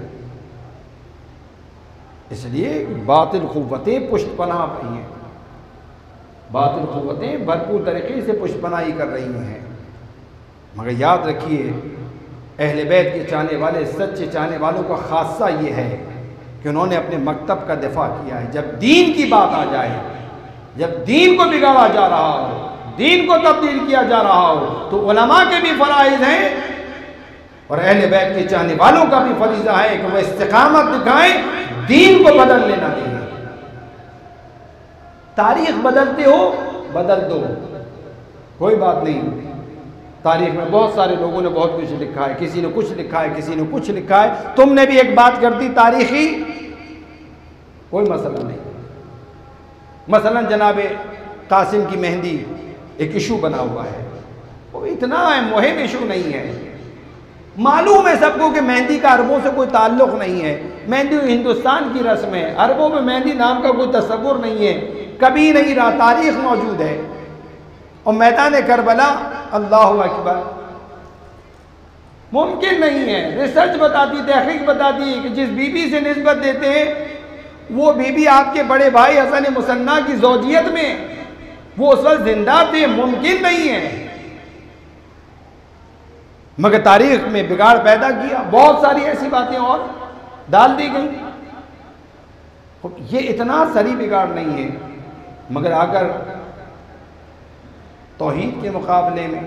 इसलिए बातिल क़ुव्वतें पुष्टपनाह पाई हैं, बातिल क़ुव्वतें भरपूर तरीके से पुष्टपनाही कर रही हैं। मगर याद रखिए अहले बैत के चाहने वाले, सच्चे चाहने वालों का खासा ये है कि उन्होंने अपने मकतब का दिफा किया है। जब दीन की बात आ जाए, जब दीन को बिगाड़ा जा रहा हो, दीन को तब्दील किया जा रहा हो, तो उलमा के भी फराइज़ हैं और अहले बैत के चाहने वालों का भी फरीज़ा है कि वह इस्तिक़ामत दिखाएं, दीन को बदल लेना दें। तारीख बदलते हो बदल दो, कोई बात नहीं। तारीख में बहुत सारे लोगों ने बहुत कुछ लिखा है, किसी ने कुछ लिखा है, किसी ने कुछ लिखा है। तुमने भी एक बात कर दी तारीखी, कोई मसला नहीं। मसलन जनाब कासिम की मेहंदी एक इशू बना हुआ है, वो इतना मुहिम इशू नहीं है। मालूम है सबको कि मेहंदी का अरबों से कोई ताल्लुक़ नहीं है, मेहंदी हिंदुस्तान की रस्म है, अरबों में मेहंदी नाम का कोई तस्वुर नहीं है, कभी नहीं रहा, तारीख मौजूद है। और मैदान करबला, अल्लाहु अकबर, मुमकिन नहीं है। रिसर्च बताती, तहकीक बताती है कि जिस बीबी से निस्बत देते हैं वो बीबी आपके बड़े भाई हसन मुसन्ना की ज़ौजियत में, वो उस वक्त जिंदा थे, मुमकिन नहीं है। मगर तारीख में बिगाड़ पैदा किया, बहुत सारी ऐसी बातें और डाल दी गई। ये इतना सरी बिगाड़ नहीं है, मगर अगर तौहीद के मुकाबले में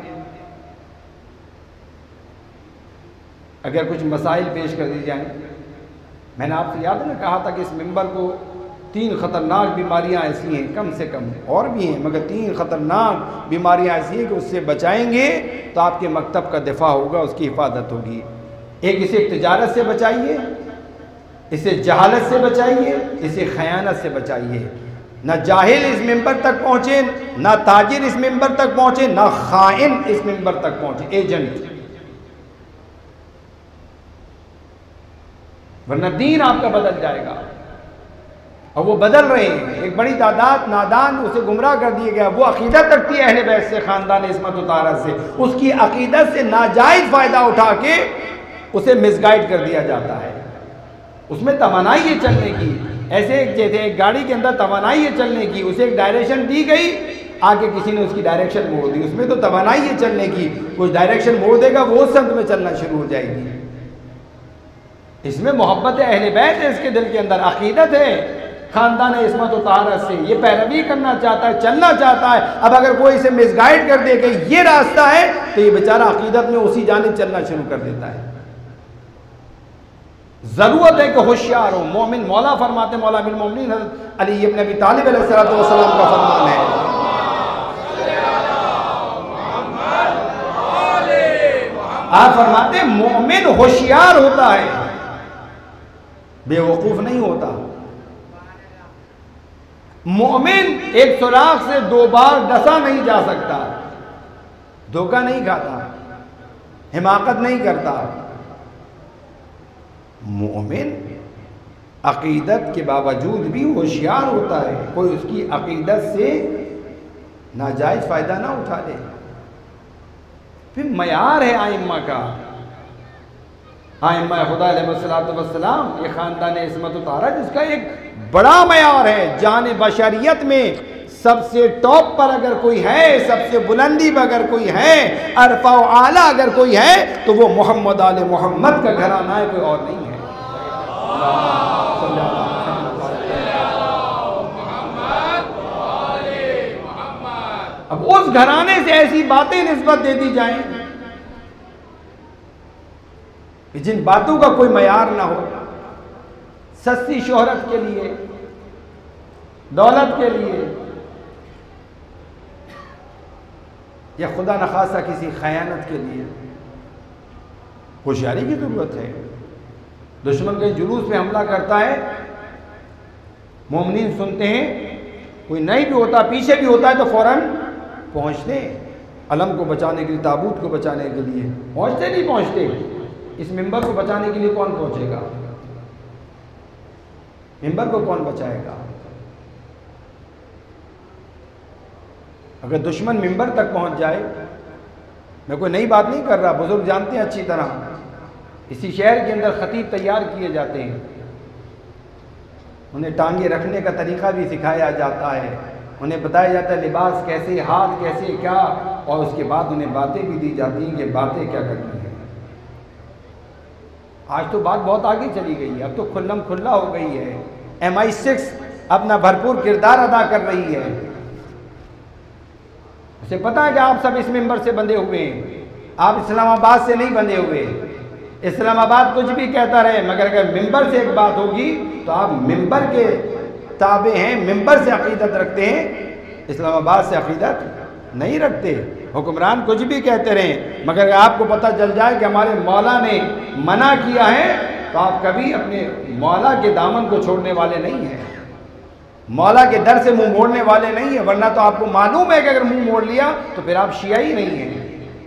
अगर कुछ मसाइल पेश कर दी जाएं, मैंने आपसे याद है ना कहा था कि इस मिंबर को तीन ख़तरनाक बीमारियां ऐसी हैं, कम से कम और भी हैं, मगर तीन ख़तरनाक बीमारियां ऐसी हैं कि उससे बचाएंगे तो आपके मकतब का दिफा होगा, उसकी हिफाजत होगी। एक, इसे तिजारत से बचाइए, इसे जहालत से बचाइए, इसे खयानत से बचाइए। ना जाहिल इस मिंबर तक पहुँचे, ना ताजिर इस मिंबर तक पहुँचे, ना खाइन इस मिंबर तक पहुँचे, एजेंट, वरना दीन आपका बदल जाएगा। और वो बदल रहे हैं। एक बड़ी तादाद नादान, उसे गुमराह कर दिया गया। वो अकीदत रखती है अहले बैत से, ख़ानदान इस्मत उतारा से, उसकी अकीदत से नाजायज़ फ़ायदा उठा के उसे मिसगाइड कर दिया जाता है। उसमें तवानाई है चलने की, ऐसे एक जैसे एक गाड़ी के अंदर तवानाई है चलने की, उसे एक डायरेक्शन दी गई, आगे किसी ने उसकी डायरेक्शन मोड़ दी, उसमें तो तवानाई है चलने की, कुछ डायरेक्शन मोड़ देगा, वो उस संत में चलना शुरू हो जाएगी। इसमें मोहब्बत है, अहले बैत है, इसके दिल के अंदर अकीदत है ख़ानदान इस्मत व तहारत से, ये पैरवी करना चाहता है, चलना चाहता है। अब अगर कोई इसे मिसगाइड कर दे कि ये रास्ता है, तो ये बेचारा अकीदत में उसी जानिब चलना शुरू कर देता है। ज़रूरत है कि होशियार हो, मोमिन। मौला फरमाते, मौला अमीरुल मोमिनीन हज़रत अली इब्न अबी तालिब अलैहिस्सलातु वस्सलाम का फरमान है, आप फरमाते मोमिन होशियार होता है, बेवकूफ़ नहीं होता। मोमिन एक सुराख से दो बार डसा नहीं जा सकता, धोखा नहीं खाता, हिमाकत नहीं करता। मोमिन अकीदत के बावजूद भी होशियार होता है, कोई उसकी अकीदत से नाजायज़ फ़ायदा ना उठा ले। फिर मयार है आइम्मा का, आइम्मा खुदा अलैहिस्सलातु वस्सलाम, ये ख़ानदान इस्मत उतारा जिसका एक बड़ा मयार है। जान बशरियत में सबसे टॉप पर अगर कोई है, सबसे बुलंदी पर अगर कोई है, अरफा व आला अगर कोई है, तो वो मोहम्मद आले मोहम्मद का घराना है, कोई और नहीं है। अब उस घराने से ऐसी बातें निस्बत दे दी जाएं जिन बातों का कोई मयार ना हो, सस्ती शोहरत के लिए, दौलत के लिए, या खुदा न खासा किसी खयानत के लिए। होशियारी की ज़रूरत है। दुश्मन के जुलूस पे हमला करता है, मोमिनीन सुनते हैं, कोई नहीं भी होता, पीछे भी होता है, तो फौरन पहुंचते अलम को बचाने के लिए, ताबूत को बचाने के लिए पहुंचते नहीं पहुंचते। इस मिंबर को बचाने के लिए कौन पहुंचेगा? मिंबर को कौन बचाएगा? अगर दुश्मन मिंबर तक पहुंच जाए, मैं कोई नई बात नहीं कर रहा, बुजुर्ग जानते हैं अच्छी तरह, इसी शहर के अंदर खतीब तैयार किए जाते हैं, उन्हें टांगे रखने का तरीका भी सिखाया जाता है, उन्हें बताया जाता है लिबास कैसे, हाथ कैसे, क्या, और उसके बाद उन्हें बातें भी दी जाती हैं कि बातें क्या करनी है। आज तो बात बहुत आगे चली गई है, अब तो खुल्लम खुल्ला हो गई है। एम आई सिक्स अपना भरपूर किरदार अदा कर रही है। उसे पता है कि आप सब इस मिंबर से बंधे हुए हैं, आप इस्लामाबाद से नहीं बंधे हुए। इस्लामाबाद कुछ भी कहता रहे, मगर अगर मिंबर से एक बात होगी तो आप मिंबर के ताबे हैं, मिंबर से अकीदत रखते हैं, इस्लामाबाद से अकीदत नहीं रखते। हुक्मरान कुछ भी कहते रहें, मगर अगर आपको पता चल जाए कि हमारे मौला ने मना किया है, तो आप कभी अपने मौला के दामन को छोड़ने वाले नहीं हैं, मौला के दर से मुंह मोड़ने वाले नहीं है। वरना तो आपको मालूम है कि अगर मुंह मोड़ लिया तो फिर आप शिया ही नहीं हैं।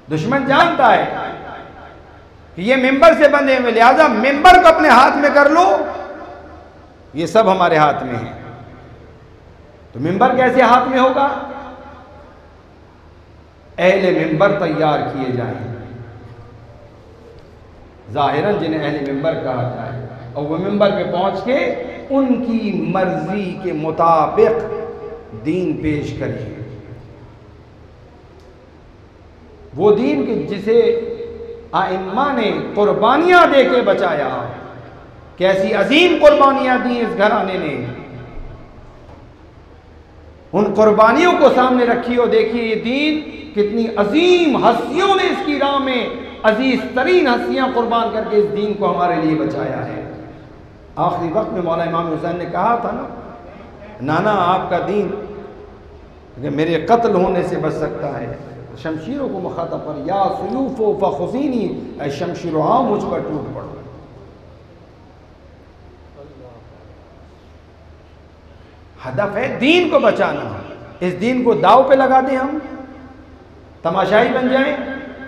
दुश्मन जानता है कि ये मिंबर से बंधे हुए, लिहाजा मिंबर को अपने हाथ में कर लो, ये सब हमारे हाथ में है। तो मिंबर कैसे हाथ में होगा? अहले मिंबर तैयार किए जाएं, जाहिरन जिन्हें अहले मिंबर कहा जाए, और वो मिंबर पे पहुंच के उनकी मर्जी के मुताबिक दीन पेश करिए। वो दीन कि जिसे आइम्मा ने कुर्बानियां दे के बचाया। कैसी अजीम कुर्बानियां दी इस घराने ने, उन कुर्बानियों को सामने रखी और देखिए ये दीन कितनी अजीम हस्तियों ने इसकी राह में अजीज तरीन हस्तियां कुर्बान करके इस दीन को हमारे लिए बचाया है। आखिरी वक्त में मौला इमाम हुसैन ने कहा था ना, नाना आपका दीन कि मेरे कत्ल होने से बच सकता है। शमशीरों को मुखातब पर, या सुयूफो फखुसीनी, ऐ शमशीरों आओ मुझ पर टूट पड़ो। हदफ है दीन को बचाना। इस दीन को दाव पे लगा दें हम, तमाशाई बन जाएं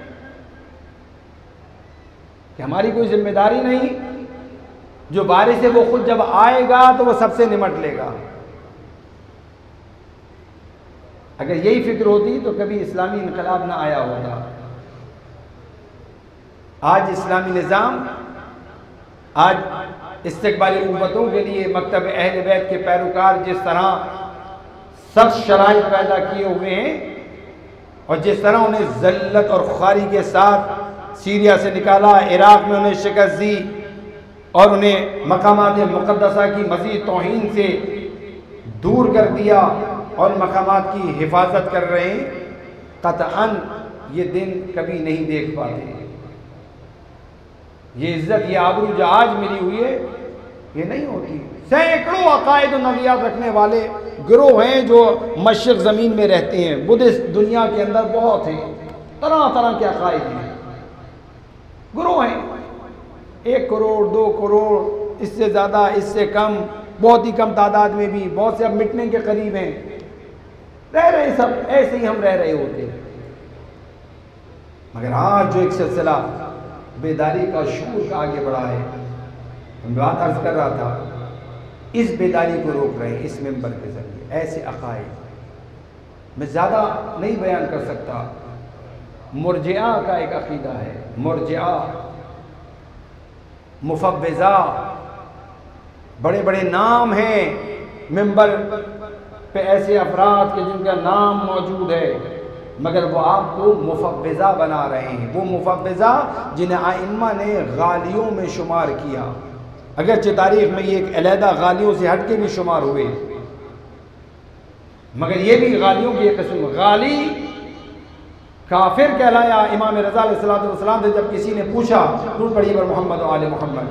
कि हमारी कोई जिम्मेदारी नहीं, जो बारिश है वो खुद जब आएगा तो वो सबसे निमट लेगा। अगर यही फिक्र होती तो कभी इस्लामी इनकलाब ना आया होता। आज इस्लामी निज़ाम, आज इस्तिक़बाली उम्मतों के लिए मकतब अहले बैत के पैरोकार जिस तरह सख्त शराइत पैदा किए हुए हैं और जिस तरह उन्हें ज़ल्लत और ख़ारी के साथ सीरिया से निकाला, इराक़ में उन्हें शिकस्त दी और उन्हें मकामात मुक़द्दसा की मज़ीद तौहीन से दूर कर दिया और मकामात की हिफाजत कर रहे हैं, क़तअन ये दिन कभी नहीं देख पाते। ये इज़्ज़त, ये आबरू जो आज मिली हुई है, ये नहीं होती। सैकड़ों अकायद और नज़रियात रखने वाले गिरोह हैं जो मशरिक़ ज़मीन में रहते हैं। बुद्धिस्ट दुनिया के अंदर बहुत हैं, तरह तरह के अकायद हैं, गिरोह हैं, एक करोड़ दो करोड़, इससे ज़्यादा इससे कम, बहुत ही कम तादाद में भी, बहुत से अब मिटने के करीब हैं। रह रहे सब ऐसे ही हम रह रहे होते हैं। मगर आज जो एक सिलसिला बेदारी का, शूर का आगे बढ़ा है, मैं बात अर्ज कर रहा था, इस बेदारी को रोक रहे हैं इस मेंबर के जरिए। ऐसे अकायद मैं ज़्यादा नहीं बयान कर सकता। मुर्जिआ का एक अकीदा है, मुर्जिआ, मुफव्विज़ा, बड़े बड़े नाम हैं मेंबर पे ऐसे अफराद के जिनका नाम मौजूद है, मगर वो आपको मुफव्विज़ा बना रहे हैं। वो मुफव्विज़ा जिन्हें आइम्मा ने गालियों में शुमार किया, अगरचे तारीख़ में ये एक अलहदा गालियों से हट के भी शुमार हुए, मगर ये भी गालियों की एक किस्म। गाली काफिर कहलाया। इमाम रज़ा अलैहिस्सलाम से जब किसी ने पूछा, दूर पढ़िए पर मोहम्मद व आले मोहम्मद,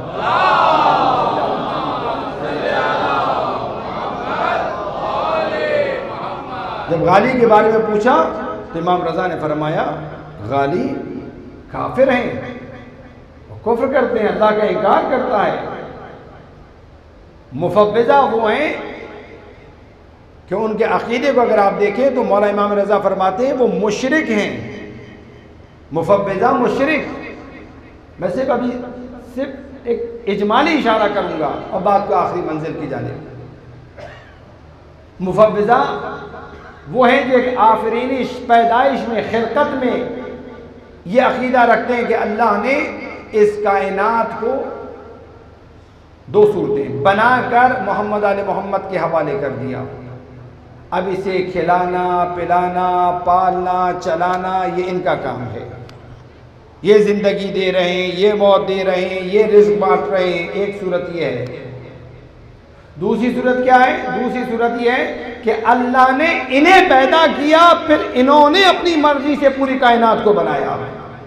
जब गाली के बारे में पूछा तो इमाम रज़ा ने फरमाया, गाली काफिर हैं, कुफ्र करते हैं, अल्लाह का इनकार करता है। मुफव्विज़ा वो हैं कि उनके अक़ीदे को अगर आप देखें तो मौला इमाम रज़ा फरमाते हैं वो मुशरिक हैं। मुफव्विज़ा मुशरिक। मैं सिर्फ अभी सिर्फ एक इजमाली इशारा करूँगा और बात को आखिरी मंजिल की जानिब। मुफव्विज़ा वो हैं जो एक आफरीनी पैदाइश में, खिलकत में ये अक़ीदा रखते हैं कि अल्लाह ने इस कायनात को दो सूरतें बनाकर मोहम्मद आले मोहम्मद के हवाले कर दिया। अब इसे खिलाना, पिलाना, पालना, चलाना ये इनका काम है। ये ज़िंदगी दे रहे हैं, ये मौत दे रहे हैं, ये रिज़्क़ बांट रहे हैं। एक सूरत ये है। दूसरी सूरत क्या है? दूसरी सूरत ये है कि अल्लाह ने इन्हें पैदा किया, फिर इन्होंने अपनी मर्जी से पूरी कायनात को बनाया।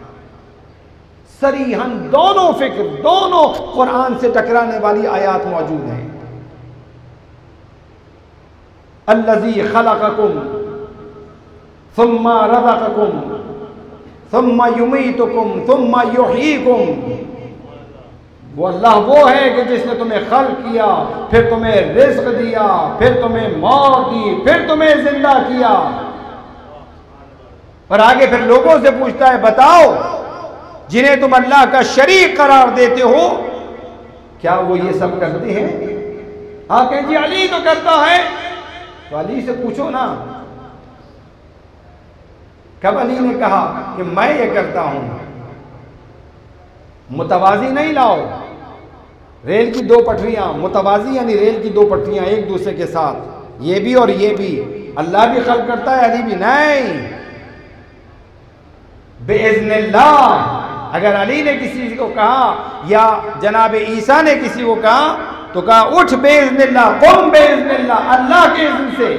सरीहन दोनों फिक्र, दोनों कुरान से टकराने वाली आयात मौजूद हैं। अल्लज़ी खलक़कुम सुम्मा रज़क़कुम सुम्मा युमीतुकुम सुम्मा युहयीकुम। वो अल्लाह वो है कि जिसने तुम्हें खल्क़ किया, फिर तुम्हें रिज़्क़ दिया, फिर तुम्हें मौत दी, फिर तुम्हें जिंदा किया। और आगे फिर लोगों से पूछता है, बताओ जिन्हें तुम अल्लाह का शरीक करार देते हो, क्या वो ये सब करते हैं? हाँ, कहें जी अली तो करता है। तो अली से पूछो ना, कब अली ने कहा कि मैं ये करता हूं? मुतवाजी नहीं लाओ, रेल की दो पटरियां, मुतवाजी यानी रेल की दो पटरियां एक दूसरे के साथ, ये भी और ये भी। अल्लाह भी खल्क करता है, अली भी नहीं। बेइज़्निल्लाह, अगर अली ने किसी को कहा या जनाब ईसा ने किसी को कहा तो कहा उठ बेइज़्निल्लाह, कुम बेइज़्निल्लाह, अल्लाह के इज़्न से।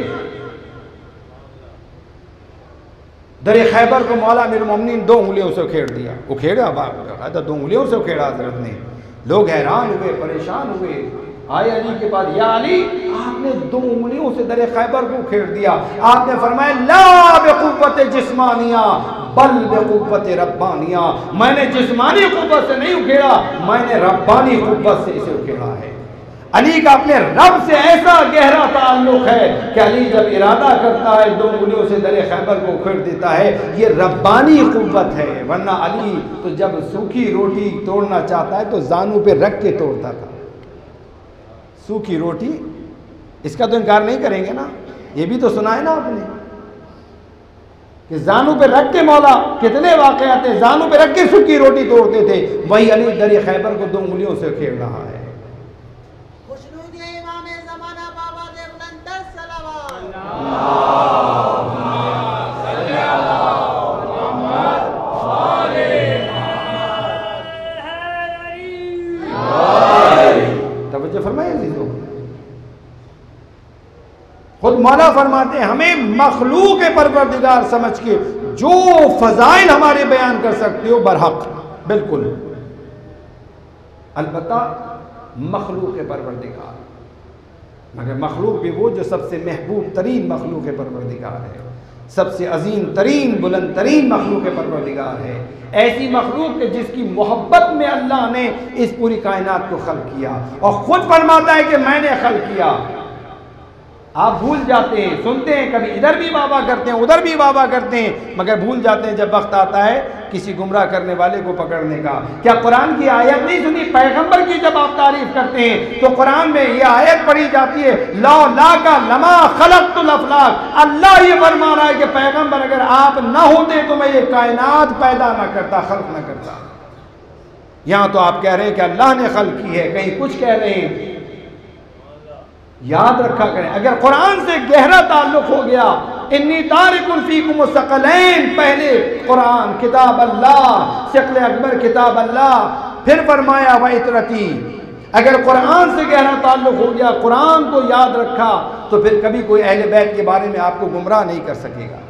दरे खैबर को मौला अमीरुल मोमिनीन दो उंगलियों से उखेड़ दिया, उखेड़ा तो दो उंगलियों से उखेड़ा हजरत ने। लोग हैरान हुए, परेशान हुए, आए अली के पास, या अली आपने दो उंगलियों से दरे खैबर को उखेड़ दिया। आपने फरमाया ला बेकुव्वत जिस्मानिया बल बेकुव्वत रब्बानिया, मैंने जिस्मानी कुव्वत से नहीं उखेड़ा, मैंने रब्बानी कुव्वत से इसे उखेड़ा है। अली का अपने रब से ऐसा गहरा ताल्लुक है कि अली जब इरादा करता है दो उंगलियों से दरे खैबर को उखेड़ देता है, ये रब्बानी कुव्वत है। वरना अली तो जब सूखी रोटी तोड़ना चाहता है तो जानू पे रख के तोड़ता था। सूखी रोटी, इसका तो इनकार नहीं करेंगे ना, ये भी तो सुना है ना आपने कि जानू पे रख के मौला, कितने वाक़यात थे, जानू पे रख के सूखी रोटी तोड़ते थे। वही अली दरे खैबर को दो उंगलियों से उखेड़ रहा है। तवज्जो फरमाइए अज़ीज़ों, खुद मौला फरमाते हैं हमें मखलूक परवरदिगार समझ के जो फजाइल हमारे बयान कर सकते हो बरहक, बिल्कुल, अलबत्ता मखलूक परवरदिगार, मगर मखलूक भी वो जो सबसे महबूब तरीन मखलूक परवरदिगार है, सबसे अजीम तरीन बुलंद तरीन मखलूक परवरदिगार है। ऐसी मखलूक के जिसकी मोहब्बत में अल्लाह ने इस पूरी कायनात को खल्क किया और खुद फरमाता है कि मैंने खल्क किया। आप भूल जाते हैं, सुनते हैं, कभी इधर भी वाबा करते हैं, उधर भी वाबा करते हैं, मगर भूल जाते हैं जब वक्त आता है किसी गुमराह करने वाले को पकड़ने का। क्या कुरान की आयत नहीं सुनी? पैगंबर की जब आप तारीफ करते हैं तो कुरान में ये आयत पढ़ी जाती है, ला ला का लमा खलक़तुल अफ़लाक, अल्लाह ये फरमा रहा है कि पैगंबर अगर आप ना होते तो मैं ये कायनात पैदा ना करता, खल्क ना करता। यहाँ तो आप कह रहे हैं कि अल्लाह ने खल्क की है, कहीं कुछ कह रहे हैं। याद रखा करें, अगर कुरान से गहरा ताल्लुक हो गया, इन्नी तारिकुन फीकुम सकलैन, पहले कुरान किताब अल्लाह, शकल अकबर किताब अल्लाह, फिर फरमाया व इतरती। अगर कुरान से गहरा ताल्लुक हो गया, कुरान को याद रखा, तो फिर कभी कोई अहले बैत के बारे में आपको गुमराह नहीं कर सकेगा।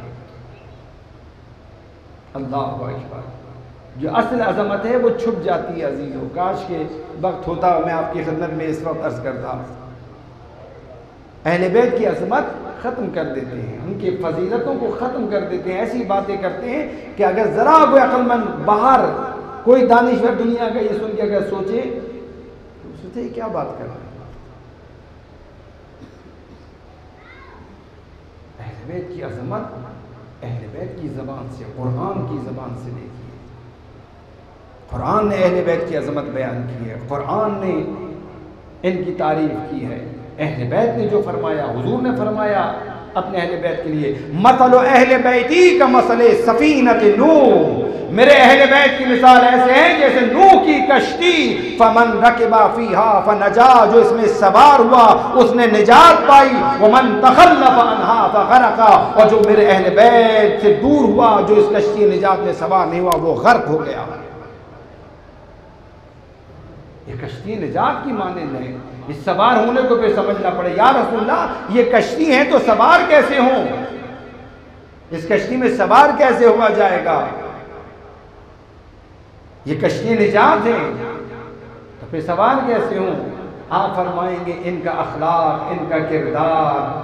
अल्लाहु अकबर, जो असल अजमत है वो छुप जाती है अजीज़ों। काश के वक्त होता मैं आपकी खिदमत में इस वक्त अर्ज़ करता। अहले बैत की अज़मत ख़त्म कर देते हैं, उनकी फजीलतों को ख़त्म कर देते हैं, ऐसी बातें करते हैं कि अगर ज़रा कोई अक्लमंद बाहर कोई दानिश्वर दुनिया का ये सुन के अगर सोचे तो सोचे क्या बात कर रहे हैं। अहले बैत की अज़मत अहले बैत की ज़बान से, कुरान की ज़बान से देखिए। कुरान ने अहले बैत की अज़मत बयान की है, कुरान ने इनकी तारीफ़ की है। अहले बैत ने जो फरमाया, हुजूर ने फरमाया अपने अहले बैत के लिए, मसलो अहले बैती का मसले सफीनत नूह, मेरे अहले बैत की मिसाल ऐसे है जैसे नूह की कश्ती, फमन रकिबा फीहा फनजा, जो इसमें सवार हुआ उसने निजात पाई, वमन तखल्लफ अन्हा फगरका, और जो मेरे अहले बैत से दूर हुआ, जो इस कश्ती निजात में सवार नहीं हुआ, वो गर्क हो गया। ये कश्ती निजात की माने नहीं, इस सवार होने को फिर समझना पड़े। या रसूलल्लाह ये कश्ती है तो सवार कैसे हों, इस कश्ती में सवार कैसे हुआ जाएगा? ये कश्ती निजात है तो फिर सवार कैसे हों? आप फरमाएंगे इनका अखलाक, इनका किरदार,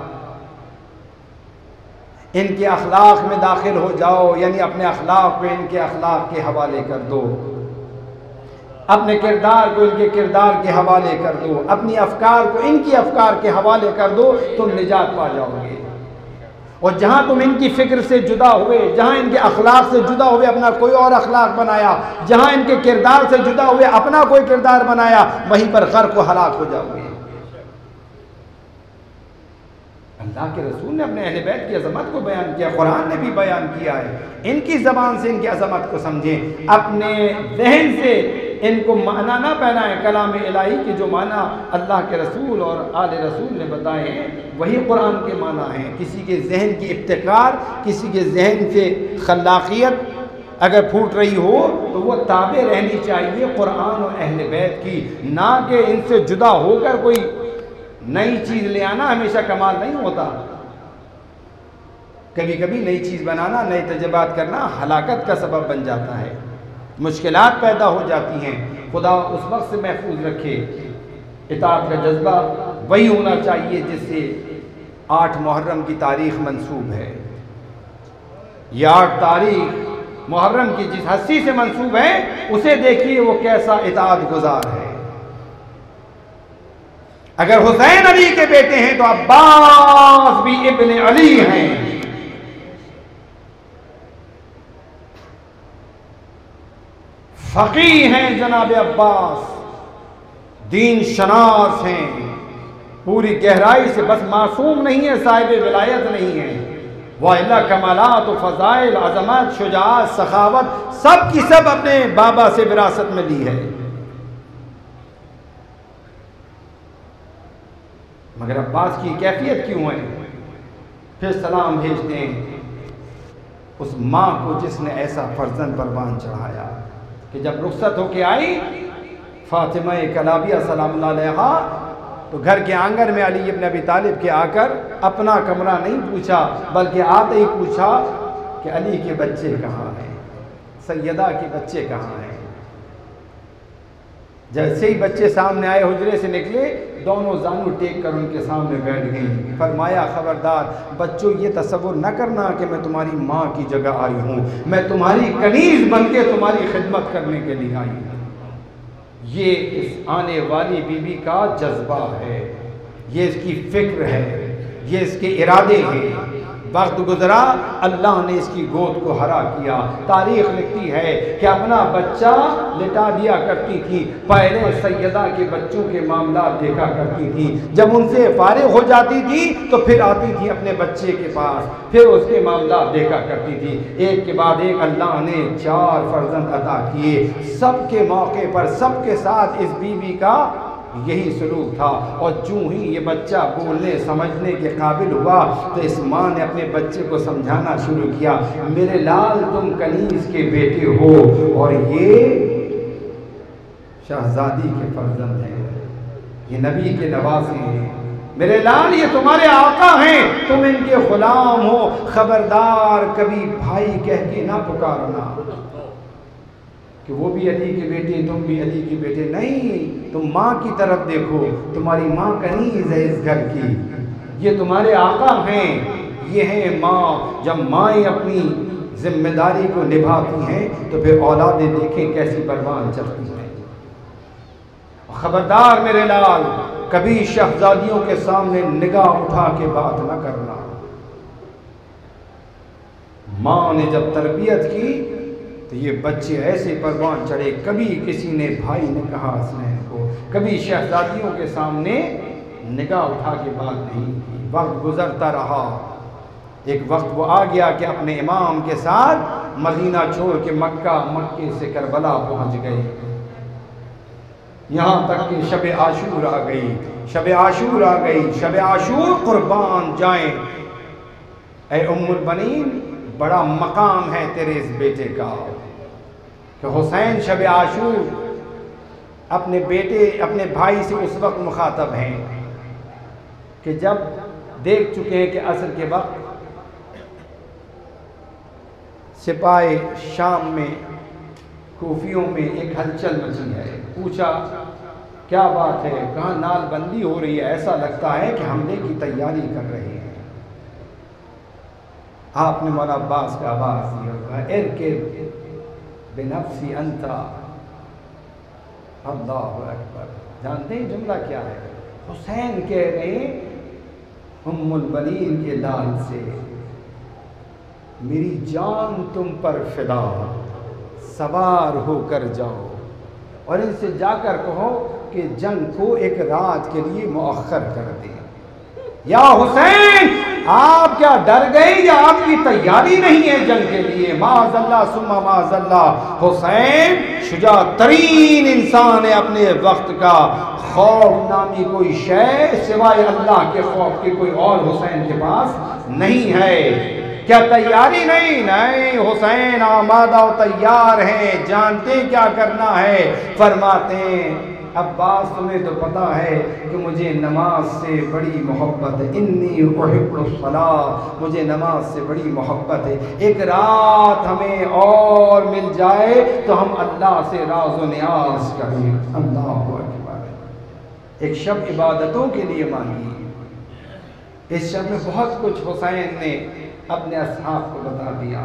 इनके अखलाक में दाखिल हो जाओ, यानी अपने अखलाक को इनके अखलाक के हवाले कर दो, अपने किरदार को इनके किरदार के हवाले कर दो, अपनी अफकार को इनकी अफकार के हवाले कर दो, तुम निजात पा जाओगे। और जहाँ तुम इनकी फ़िक्र से जुदा हुए, जहाँ इनके अखलाक से जुदा हुए अपना कोई और अखलाक बनाया, जहाँ इनके किरदार से जुदा हुए अपना कोई किरदार बनाया, वहीं पर गर्क व हलाक हो जाओगे। अल्लाह के रसूल ने अपने अहले बैत की अज़मत को बयान किया, कुरान ने भी बयान किया है। इनकी ज़बान से इनकी अज़मत को समझें, अपने जहन से इनको माना ना पहनाएं। कलाम इलाही के जो माना अल्लाह के रसूल और आले रसूल ने बताए हैं वही कुरान के माना हैं। किसी के जहन की इब्तिकार, किसी के जहन से खलाकियत अगर फूट रही हो तो वो ताबे रहनी चाहिए कुरान और अहले बैत की, ना कि इनसे जुदा होकर कोई नई चीज़ ले आना हमेशा कमाल नहीं होता। कभी कभी नई चीज़ बनाना, नए तजुर्बात करना हलाकत का सबब बन जाता है, मुश्किलात पैदा हो जाती हैं। खुदा उस वक्त से महफूज रखे। इताअत का जज्बा वही होना चाहिए जिससे आठ मुहर्रम की तारीख मंसूब है। यह आठ तारीख मुहर्रम की जिस हस्ती से मंसूब है उसे देखिए वो कैसा इताअत गुजार है। अगर हुसैन अली के बेटे हैं तो अब्बास भी इब्ने अली हैं। फकीह हैं जनाब अब्बास, दीन शनास हैं पूरी गहराई से, बस मासूम नहीं है, साहिब विलायत नहीं है। वाइला कमालात फ़ज़ाइल, अज़मत, शुजाअत, सखावत सब की सब अपने बाबा से विरासत में ली है। मगर अब्बास की कैफियत क्यों है? फिर सलाम भेजते हैं उस माँ को जिसने ऐसा फर्जंद परवान चढ़ाया कि जब रुखसत होके आई फातिमा कलाबिया सलामुल्लाह अलैहा तो घर के आंगन में अली इब्न अबी तालिब के आकर अपना कमरा नहीं पूछा, बल्कि आते ही पूछा कि अली के बच्चे कहाँ हैं, सैयदा के बच्चे कहाँ हैं। जैसे ही बच्चे सामने आए, हुजरे से निकले, दोनों जानू टेक कर उनके सामने बैठ गई। फरमाया खबरदार बच्चों, ये तसव्वुर न करना कि मैं तुम्हारी माँ की जगह आई हूँ, मैं तुम्हारी कनीज बन के तुम्हारी खिदमत करने के लिए आई हूँ। ये इस आने वाली बीवी का जज्बा है, ये इसकी फिक्र है, ये इसके इरादे हैं। वक्त गुजरा, अल्लाह ने इसकी गोद को हरा किया। तारीख लिखती है कि अपना बच्चा लिटा दिया करती थी। पहले सैयदा के बच्चों के मामला देखा करती थी, जब उनसे फारिग हो जाती थी तो फिर आती थी अपने बच्चे के पास, फिर उसके मामला देखा करती थी। एक के बाद एक अल्लाह ने चार फर्जंद अता किए। सबके मौके पर सबके साथ इस बीवी का यही सलूक था। और जूं ही ये बच्चा बोलने समझने के काबिल हुआ तो इस माँ ने अपने बच्चे को समझाना शुरू किया, मेरे लाल तुम कनीज के बेटे हो और ये शहजादी के फर्जंद हैं, ये नबी के नवासे हैं। मेरे लाल ये तुम्हारे आका हैं, तुम इनके गुलाम हो। खबरदार कभी भाई कह के ना पुकारना कि वो भी अली के बेटे, तुम भी अली के बेटे। नहीं, तुम माँ की तरफ देखो, तुम्हारी माँ कनीज़ है इस घर की, ये तुम्हारे आका हैं, ये हैं माँ। जब माएँ अपनी जिम्मेदारी को निभाती हैं तो फिर औलादें देखें कैसी परवान चढ़ती हैं। खबरदार मेरे लाल, कभी शहजादियों के सामने निगाह उठा के बात न करना। माँ ने जब तरबियत की तो ये बच्चे ऐसे परवान चढ़े, कभी किसी ने भाई ने कहा हसनैन को, कभी शहजादियों के सामने निगाह उठा के बात नहीं की। वक्त गुजरता रहा, एक वक्त वो आ गया कि अपने इमाम के साथ मदीना छोड़ के मक्का, मक्के से करबला पहुंच गए। यहाँ तक कि शब आशूर आ गई, शब आशूर आ गई, शब आशूर कुर्बान जाएं। ऐ उम्मुल बनीन, बड़ा मकाम है तेरे इस बेटे का कि हुसैन शब आशूर अपने बेटे, अपने भाई से उस वक्त मुखातब हैं कि जब देख चुके हैं कि असर के वक्त सिपाही शाम में, कूफियों में एक हलचल मची है। पूछा क्या बात है, कहाँ नालबंदी हो रही है, ऐसा लगता है कि हमले की तैयारी कर रहे हैं। आपने मौला अब्बास का आवाज़ दिया, इरके बिनफ्सी अंता, अल्लाहु अकबर। जानते हैं जुमला क्या है? हुसैन कह रहे उम्मुल बनीन के लाल से मेरी जान तुम पर फिदा, सवार होकर जाओ और इनसे जाकर कहो कि जंग को एक रात के लिए मुअख्खर कर दें। या हुसैन, आप क्या डर गए या आपकी तैयारी नहीं है जंग के लिए? माज़अल्लाह सुम्मा माज़अल्लाह, हुसैन शुजा तरीन इंसान है अपने वक्त का। खौफ नामी कोई शय सिवाय अल्लाह के खौफ के कोई और हुसैन के पास नहीं है। क्या तैयारी नहीं? नहीं, हुसैन आमादा और तैयार हैं, जानते क्या करना है। फरमाते हैं अब्बास तुम्हें तो पता है कि मुझे नमाज से बड़ी मोहब्बत है, इन्नी उहिब्बुस्सलाह, मुझे नमाज से बड़ी मोहब्बत है। एक रात हमें और मिल जाए तो हम अल्लाह से राज़ व नियाज़ करें। अल्लाहु अकबर। एक शब इबादतों के लिए मांगी। इस शब में बहुत कुछ हुसैन ने अपने असहाब को बता दिया।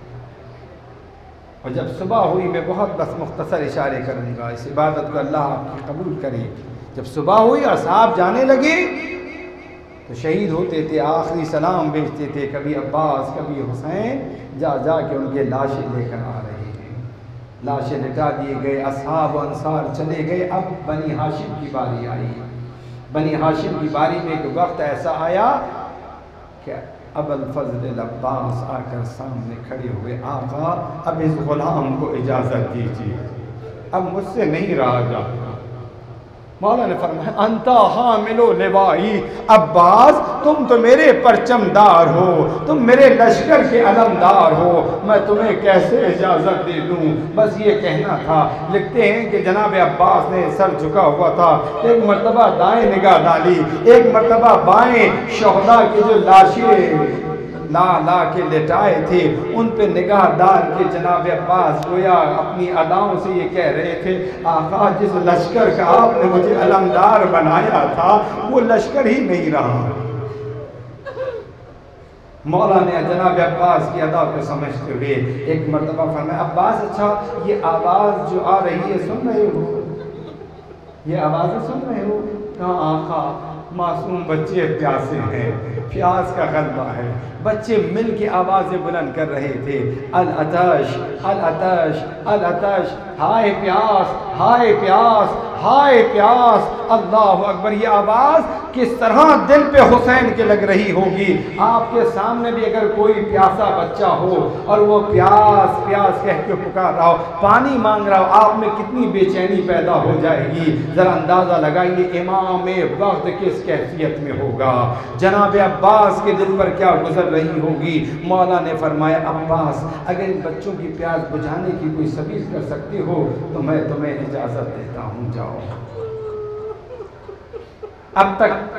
और जब सुबह हुई, मैं बहुत बस मुख्तसर इशारे करूँगा, इस इबादत को अल्लाह आपकी कबूल करे। जब सुबह हुई और साहब जाने लगे तो शहीद होते थे, आखिरी सलाम भेजते थे, कभी अब्बास कभी हुसैन, जा जा के उनके लाशें लेकर आ रहे हैं। लाशें लिटा दिए गए, असहाब व अंसार चले गए। अब बनी हाशिम की बारी आई। बनी हाशिम की बारी में एक वक्त ऐसा आया क्या अबुल फज़ल अब्बास आकर सामने खड़े हुए, आका अब इस गुलाम को इजाज़त दीजिए, अब मुझसे नहीं रहा जाता। मौला ने फरमाया अंता हामिलो लिवाई, अब्बास तुम तो मेरे परचमदार हो, तुम मेरे लश्कर के अलमदार हो, मैं तुम्हें कैसे इजाज़त दे दूँ? बस ये कहना था। लिखते हैं कि जनाब अब्बास ने सर झुका हुआ था, एक मर्तबा दाएं निगाह डाली, एक मर्तबा बाएं, शोहदा की जो लाशें ला ला के लेटाए थे उन पे निगाह डाल के जनाब अब्बास गोया अपनी अदाओं से ये कह रहे थे, आका जिस लश्कर का आपने मुझे अलमदार बनाया था वो लश्कर ही नहीं रहा। मौला ने जनाब अब्बास की अदा को समझते हुए एक मरतबा फरमाया, अब्बास अच्छा ये आवाज़ जो आ रही है सुन रहे हो? ये आवाज़ें सुन रहे हो? कहाँ आका, मासूम बच्चे प्यासे हैं, प्यास का गलबा है। बच्चे मिल के आवाज़ें बुलंद कर रहे थे, अल अतश अल अतश अल अतश, हाय प्यास हाय प्यास हाय प्यास। अल्लाह अकबर। ये आवाज़ किस तरह दिल पे हुसैन के लग रही होगी। आपके सामने भी अगर कोई प्यासा बच्चा हो और वो प्यास प्यास कह के पुकार रहा हो, पानी मांग रहा हो, आप में कितनी बेचैनी पैदा हो जाएगी। ज़रा अंदाज़ा लगाइए इमाम वक्त किस कैफियत में होगा, जनाब अब्बास के दिल पर क्या गुजर रही होगी। मौला ने फरमाया, अब्बास अगर इन बच्चों की प्यास बुझाने की कोई सबील कर सकते हो तो मैं तुम्हें इजाज़त देता हूँ, जाओ। अब तक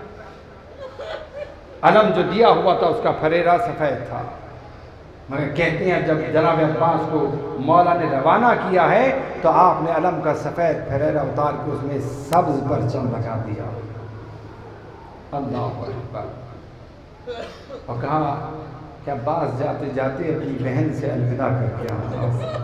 अलम जो दिया हुआ था उसका फरेरा सफ़ेद था, मगर कहते हैं जब जनाब अब्बास को मौला ने रवाना किया है तो आपने अलम का सफ़ेद फरेरा उतार के उसमें सब्ज परचम लगा दिया। अल्लाह अकबर। और कहा कि अब्बास जाते जाते अपनी बहन से अलविदा करके आ।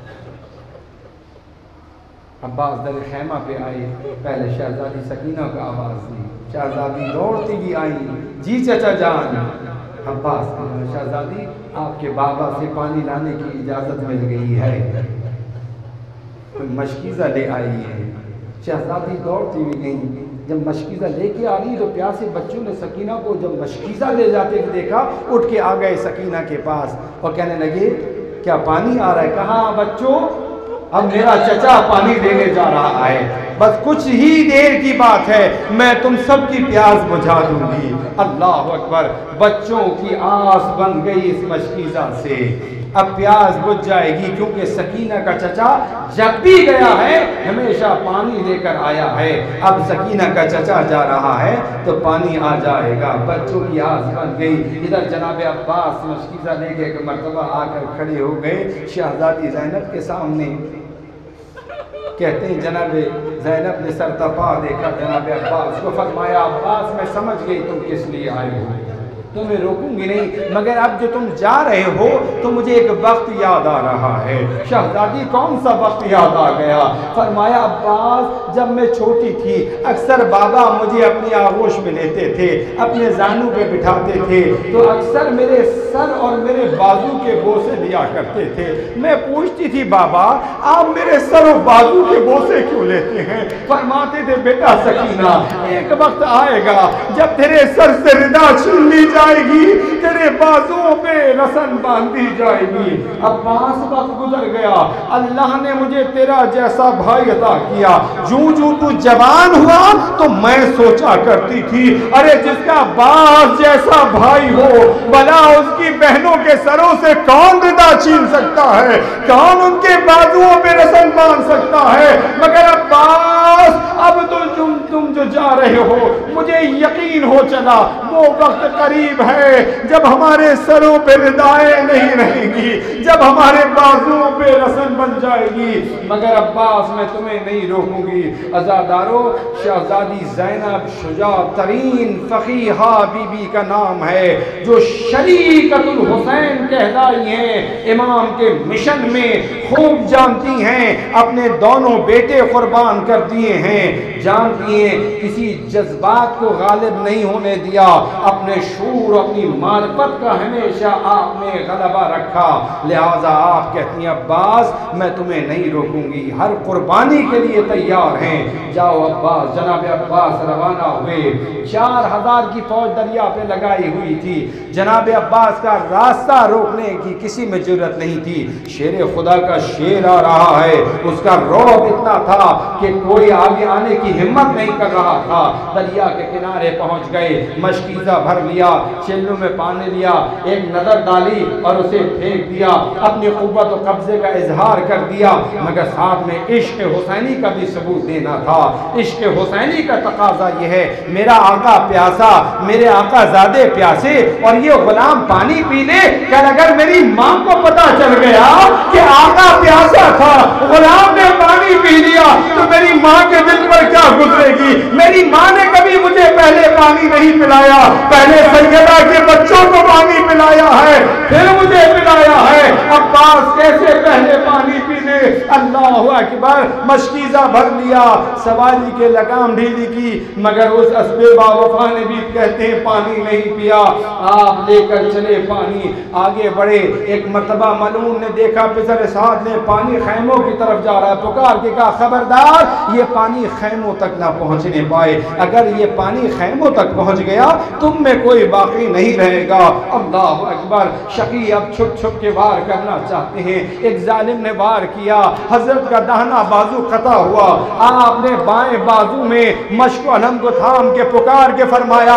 अब्बास दर खैमा पे आए, पहले शहजादी सकीना का आवाज़ दी, शहजादी दौड़ती भी आई, जी चचा जान। अब्बास शहजादी आपके बाबा से पानी लाने की इजाज़त मिल गई है, कोई मशकीज़ा ले आई है। शहजादी दौड़ती हुई गई, जब मशकीज़ा लेके आ रही तो प्यासे बच्चों ने सकीना को जब मशकीज़ा ले जाते हुए देखा, उठ के आ गए सकीना के पास और कहने लगे क्या पानी आ रहा है? कहा बच्चों अब मेरा चचा पानी देने जा रहा है, बस कुछ ही देर की बात है, मैं तुम सबकी प्यास बुझा दूंगी। अल्लाह अकबर। बच्चों की आस बन गई इस मशकीज़ा से, अब प्यास बुझ जाएगी क्योंकि सकीना का चचा जब भी गया है हमेशा पानी लेकर आया है। अब सकीना का चचा जा रहा है तो पानी आ जाएगा। बच्चों की आस बन गई। इधर जनाब अब्बास मशकीज़ा लेके एक मरतबा आकर खड़े हो गए शहजादी ज़ैनब के सामने। कहते हैं जनाब ज़ैनब ने सर तपा देखा जनाब अब्बास को, फरमाया अब्बास मैं समझ गई तुम किस लिए आए हो। तुम्हें रोकूंगी नहीं, मगर अब जो तुम जा रहे हो तो मुझे एक वक्त याद आ रहा है। शहजादी कौन सा वक्त याद आ गया? फरमाया अब्बास, जब मैं छोटी थी अक्सर बाबा मुझे अपनी आगोश में लेते थे, अपने जानू पे बिठाते थे, तो अक्सर मेरे सर और मेरे बाजू के बोसे लिया करते थे। मैं पूछती थी बाबा आप मेरे सर और बाजू के बोसे क्यों लेते हैं? फरमाते थे बेटा सकीना, एक वक्त आएगा जब तेरे सर से रिदा छीन ली जाएगी, तेरे बाजुओं पे रसन बांधी जाएगी। अब्बास वक्त गुजर गया, अल्लाह ने मुझे तेरा जैसा भाई अता किया। जूं जूं तू जवान हुआ तो मैं सोचा करती थी अरे जिसका बास जैसा भाई हो भला उसकी बहनों के सरों से कौन रिदा छीन सकता है, कौन उनके बाजुओं पे रसन बांध सकता है। मगर अब्बास अब तो तुम तुम जो जा रहे हो मुझे यकीन हो चला वो वक्त करीब है जब हमारे सरों पे रिदाएं नहीं रहेंगी, जब हमारे बाजुओं पे रसन बन जाएगी। मगर अब्बास मैं तुम्हें नहीं रोकूंगी। अज़ादारो, शहजादी ज़ैनब शुजा तरीन फ़क़ीहा बीबी का नाम है, जो शरीकतुल हुसैन कहलाई हैं, इमाम के मिशन में खूब जानती हैं, अपने दोनों बेटे कुर्बान कर दिए हैं। जानती हैं किसी जज्बात को गालिब नहीं होने दिया, अपने शूर अपनी मार्फत का हमेशा आपने गलबा रखा। लिहाजा आप कहती हैं अब्बास मैं तुम्हें नहीं रोकूंगी, हर कुर्बानी के लिए तैयार हैं। जाओ अब्बास। जनाब अब्बास रवाना हुए। चार हजार की फौज दरिया पे लगाई हुई थी। जनाब अब्बास का रास्ता रोकने की किसी में जरूरत नहीं थी। शेर खुदा का शेर आ रहा है, उसका रौब इतना था कि कोई आगे आने की हिम्मत नहीं कर रहा था। दरिया के किनारे पहुंच गए, मशकीज़ा भर लिया, चिल्लू में पानी लिया, एक नजर डाली और उसे फेंक दिया, अपनी कुव्वत और कब्जे का इजहार कर दिया। मगर साथ में इश्क हुसैनी का भी सबूत देना था। इश्क हुसैनी का तकाजा यह है, मेरा आका प्यासा, मेरे आका ज़्यादा प्यासे और ये गुलाम पानी पी ले। कल अगर मेरी माँ को पता चल गया कि आका प्यासा था, गुलाम ने पानी पी लिया, तो मेरी माँ के दिल पर क्या गुजरेगी? मेरी माँ ने कभी मुझे पहले पानी नहीं पिलाया, पहले सैयदा के बच्चों को पानी पिलाया है, फिर मुझे पिलाया है। अब्बास कैसे पहले पानी पी ले? अल्लाह अकबर। मशकीज़ा भर लिया, सवारी के लगाम ढीली की, मगर उस अस्बे बावफा ने भी कहते हैं पानी नहीं पिया। आप लेकर चले पानी, आगे बढ़े। एक मरतबा मलून ने देखा पिसर साथ ने पानी खैमों की तरफ जा रहा है, पुकार के कहा खबरदार ये पानी खैमों तक ना पहुंचने पाए, अगर ये पानी खैमों तक पहुंच गया तुम में कोई बाकी नहीं रहेगा। अल्लाह अकबर। शकी अब छुप छुप के वार करना चाहते हैं। एक जालिम ने वार किया, हजरत का दाहिना बाजू कटा हुआ। आपने बाएं बाजू में मश्क अलम को थाम के पुकार के फरमाया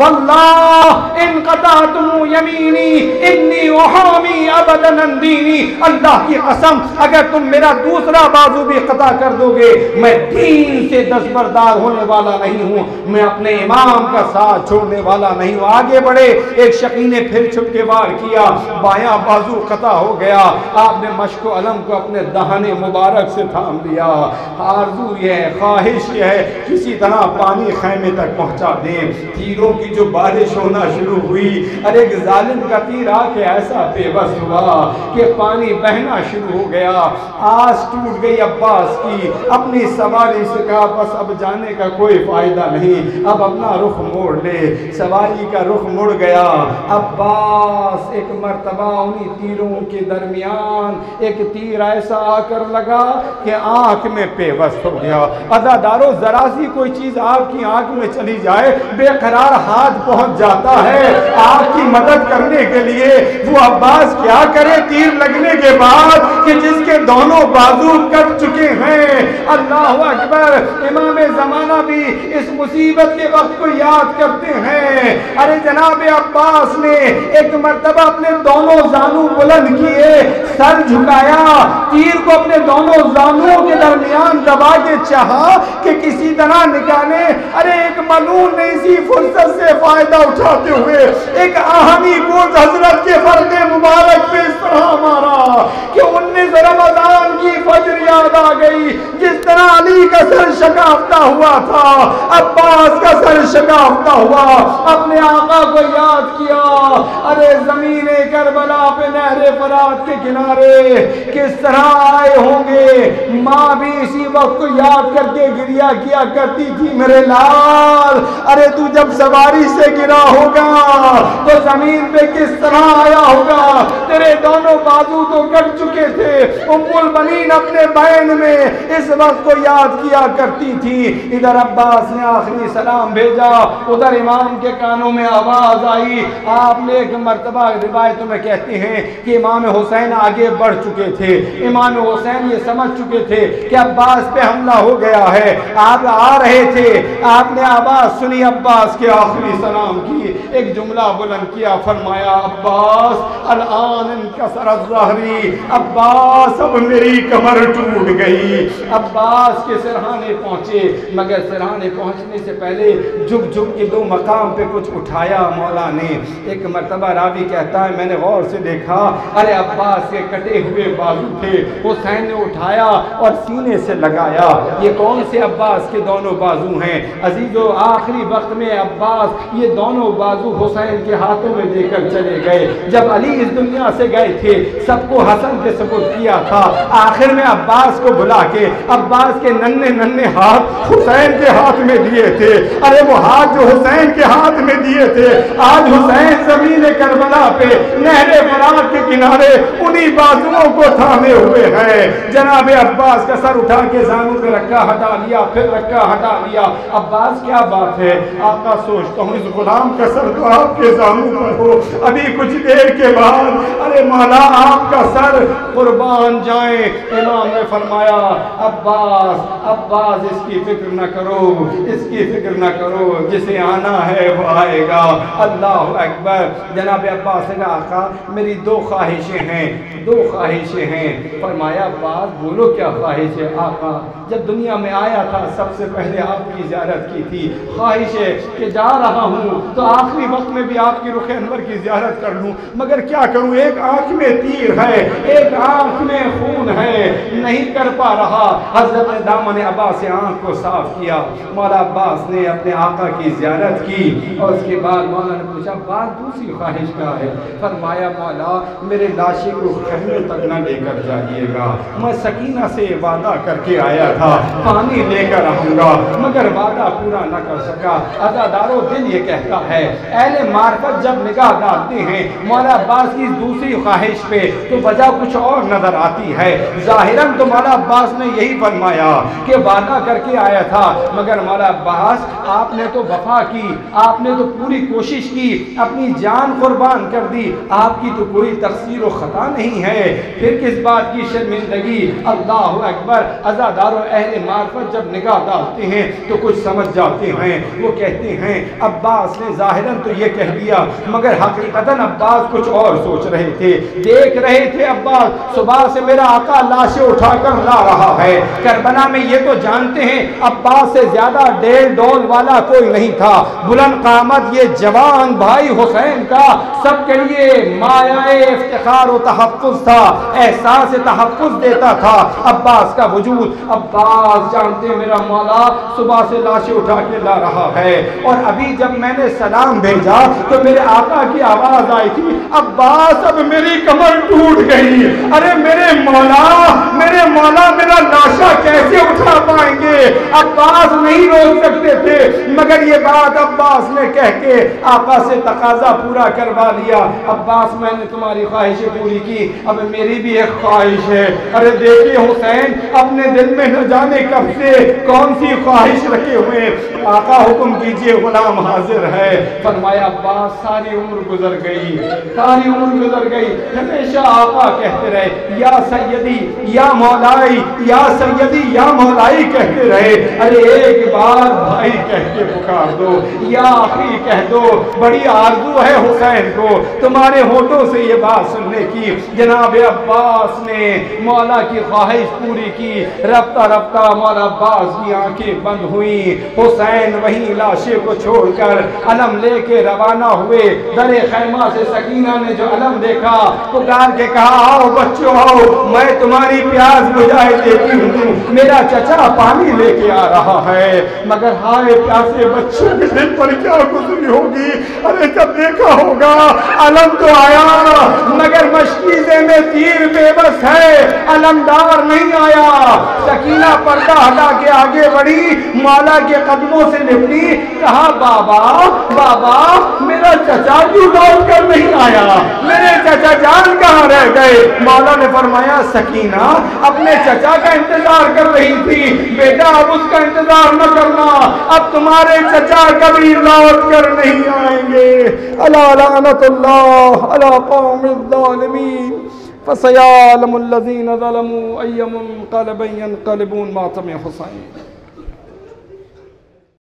वल्लाह इन क़तअतुम यमीनी इन्नी उहामी अबदन दीनी। अल्लाह की कसम अगर तुम मेरा दूसरा बाजू भी कता कर दोगे मैं दीन से दस्तबरदार होने वाला नहीं हूँ, मैं अपने इमाम का साथ छोड़ने वाला नहीं हूँ। आगे बढ़े। एक शकी ने फिर छुप के वार किया, बायां बाजू कता हो गया। आपने मश्क अलम को अपने दहाने मुबारक से थाम लिया। आरज़ू ये है, ख्वाहिश ये है किसी तरह पानी खैमे तक पहुंचा दें। तीरों की जो बारिश होना शुरू हुई, अरे एक जालिम का तीर आके ऐसा बेबस हुआ कि पानी बहना शुरू हो गया। आस टूट गई अब्बास की। अपनी सवारी से कहा बस अब जाने का कोई फायदा नहीं, अब अपना रुख मोड़ ले। सवारी का रुख मुड़ गया। अब्बास एक मर्तबा उन्हीं तीरों के दरमियान एक तीर ऐसा आकर लगा कि आंख में पेवस्त हो गया। अदादारो जरा सी कोई चीज आपकी आंख में चली जाए बेकरार हाथ पहुंच जाता है आपकी मदद करने के लिए। वो अब्बास क्या करे तीर लगने के बाद कि जिसके दोनों बाजू कट चुके हैं। अल्लाह अकबर। इमाम जमाना भी इस मुसीबत के वक्त को याद करते हैं। अरे जनाब अब्बास ने एक मर्तबा अपने दोनों जानू बुलंद किए, सर झुकाया, तीर को अपने दोनों जानुओं के दरमियान दबा के चाहा कि किसी तरह निकाले। अरे एक मलून ने इसी फुर्सत से फायदा उठाते हुए एक आहमी गोज हजरत के फर्दे मुबारक पे इस तरह मारा कि उन्नीस इस रमजान की फजर याद आ गई, जिस तरह अली का सर शकाफ्ता हुआ था, अब्बास का सर शकाफ्ता हुआ, अपने आका को याद किया। अरे ज़मीने करबला पे नहरे फरात के किनारे किस तरह आए होंगे। माँ भी इसी वक्त को याद करके गिरिया किया करती थी, मेरे लाल अरे तू जब सवारी से गिरा होगा तो जमीन पे किस तरह आया होगा, तेरे दोनों बाजू तो कट चुके थे। उम्मुल बनीन अपने बहन में इस वक्त को याद किया करती थी। इधर अब्बास ने आखिरी सलाम भेजा, उधर इमाम के कानों में आवाज आई। आपने एक मर्तबा रिवायतों में कहते हैं कि इमाम हुसैन आगे बढ़ चुके थे, इमाम हुसैन ये समझ चुके थे कि अब्बास पे हमला हो गया है। आप आ रहे थे, आपने आवाज सुनी अब्बास के आखिरी सलाम की, एक जुमला बुलंद किया, फरमाया अब्बास अल-आन इनकसरत ज़हरी, अब्बास अब मेरी कमर टूट गई। अब्बास के सिरहाने पहुंचे, मगर सिरहाने पहुंचने से पहले झुक झुक के दो मकाम पे कुछ उठाया मौला ने। एक मर्तबा रावी कहता है मैंने गौर से देखा, अरे अब्बास के कटे हुए बाजू थे, हुसैन ने उठाया और सीने से लगाया। ये कौन से अब्बास के दोनों बाजू हैं अजीजो? आखिरी वक्त में अब्बास ये दोनों बाजू हुसैन के हाथों में देकर चले गए। जब अली इस दुनिया से गए थे, सबको हसन के सुपुर्द किया था, आखिर में अब्बास को बुला के अब्बास के नन्हे नन्हे हाथ हुसैन के हाथ में दिए थे। अरे वो हाथ जो हुसैन के हाथ में दिए थे, आज हुसैन ज़मीन करबला पे नहरे फरात के किनारे उन्हीं बाजुओं को थामे हुए हैं। जनाब अब्बास का सर उठा के जानू पे रखा, हटा लिया, फिर रखा, हटा लिया। अब्बास क्या बात है? आका सोचता हूँ इस गुलाम का सर तो आपके जानू पर हो, अभी कुछ देर के बाद अरे मौला आपका सर कुर्बान जाए। इमाम ने फरमाया अब्बास अब्बास इसकी फिक्र न करो, इसकी फिक्र न करो, जिसे आना है वो आएगा। अल्लाह अकबर। जनाब अब्बास ने कहा आका मेरी दो ख्वाहिशें हैं, दो ख्वाहिशें हैं। फरमाया अब्बास बोलो क्या ख्वाहिश है? आका जब दुनिया में आया था सबसे पहले आपकी ज़ियारत की थी, ख्वाहिश है कि जा रहा हूँ तो आखिरी वक्त में भी आपकी रुख अनवर की ज़ियारत कर लूँ, मगर क्या करूँ, एक आँख में तीर है, एक आँख में खून है, नहीं कर पा रहा। हज़रत ने दामन अब्बास से आँख को साफ किया। मौला अब्बास ने अपने आका की ज़ियारत की और उसके बाद मौला ने पूछा बात दूसरी ख्वाहिश क्या है? फरमाया मौला मेरे लाशे को खैमे तक न लेकर जाइएगा, मैं सकीना से वादा करके आया था पानी लेकर आऊँगा, मगर वादा पूरा न कर सका। अज़ादारो दिल ये कहता है, अहले मार्फत जब निगाह डालते हैं मौला अब्बास की दूसरी ख्वाहिश पे तो वजह कुछ और नजर आती है। जाहिरन तो मौला अब्बास ने यही फरमाया कि वादा करके आया था, मगर मौला अब्बास आपने तो वफा की, आपने तो पूरी कोशिश की, अपनी जान कुर्बान कर दी, आपकी तो कोई तकसीर व खता नहीं है, फिर किस बात की शर्मिंदगी? अल्लाह अकबर। अज़ादारो अहले मार्फत जब निगाह डालते हैं तो कुछ समझ जाते हैं। वो कहते हैं अब्बास ने जाहिरन तो ये कह दिया, मगर हकीकतन अब्बास कुछ और सोच रहे थे, देख रहे थे अब्बास सुबह से मेरा आका लाशें उठाकर ला रहा है। करबला में ये तो जानते हैं अब्बास से ज्यादा डेल डोल वाला कोई नहीं था। बुलंद कामत ये जवान भाई हुसैन का सबके लिए मायाए इफ्तिखार और तहफ़्फ़ुज़ था, एहसास तहफ़्फ़ुज़ देता था अब्बास का वजूद। अब्बास जानते मेरा मौला सुबह से लाशें उठा के ला रहा है, और अभी जब मैंने सलाम भेजा तो मेरे आका की आवाज आई थी अब्बास अब मेरी कमर टूट गई। अरे मेरे मौला मेरे मौला मेरा लाशा कैसे उठा पाएंगे? अब्बास नहीं रोक सकते थे, मगर ये बात अब्बास ने कह के आका से तकाजा पूरा करवा लिया। अब्बास मैंने तुम्हारी ख्वाहिशें पूरी की, अब मेरी भी एक ख्वाहिश है। अरे देखिए हुसैन अपने दिल में न जाने कब से कौन सी ख्वाहिश रखे हुए, आका हुक्म कीजिए गुलाम हाजिर है। फरमाया अब्बास सारी उम्र गुजर गई, सारी उम्र गुजर गई, हमेशा आका कहते रहे या सैयदी या मौलाई, या सैयदी या मौलाई कहते रहे। अरे एक बार भाई कह के पुकार दो, या आखिरी कह दो, बड़ी आरज़ू है हुसैन को तुम्हारे होठों से ये बात सुनने की। जनाब अब्बास ने मौला की ख्वाहिश पूरी की। रफ्ता रफ्ता मौला अब्बास की आंखें बंद हुई, हुसैन वहीं लाशे को छोड़कर अलम लेके रवाना हुए। दरे खैमा से सकीना ने जो अलम देखा पुकार के कहा आओ बच्चों आओ, मैं तुम्हारी प्यास बुझा देती हूँ। मेरा चचा पानी लेके आ रहा है। मगर हाय प्यासे बच्चों के दिल पर क्या गुजरी होगी। अरे जब देखा होगा अलम तो आया, मगर मशकीज़े में तीर बेबस है, अलमदार नहीं आया। सकीना पर्दा हटा के आगे बढ़ी, मौला के कदमों से लिपटी, कहा बाबा बाबा मेरा चचा क्यों लौट कर नहीं आया, मेरे चचा जान कहाँ रह गए। मौला ने फरमाया सकीना अपने चचा का इंतजार कर रही थी, बेटा अब उसका इंतजार न करना, अब तुम्हारे चचा कभी लौट कर नहीं आएंगे। अला लानतुल्लाह अला कौमिज़ ज़ालिमीन फसयालमुल लज़ीना ज़लमू अय्युम मुनक़लिबिन यनक़लिबून मातम हुसैन।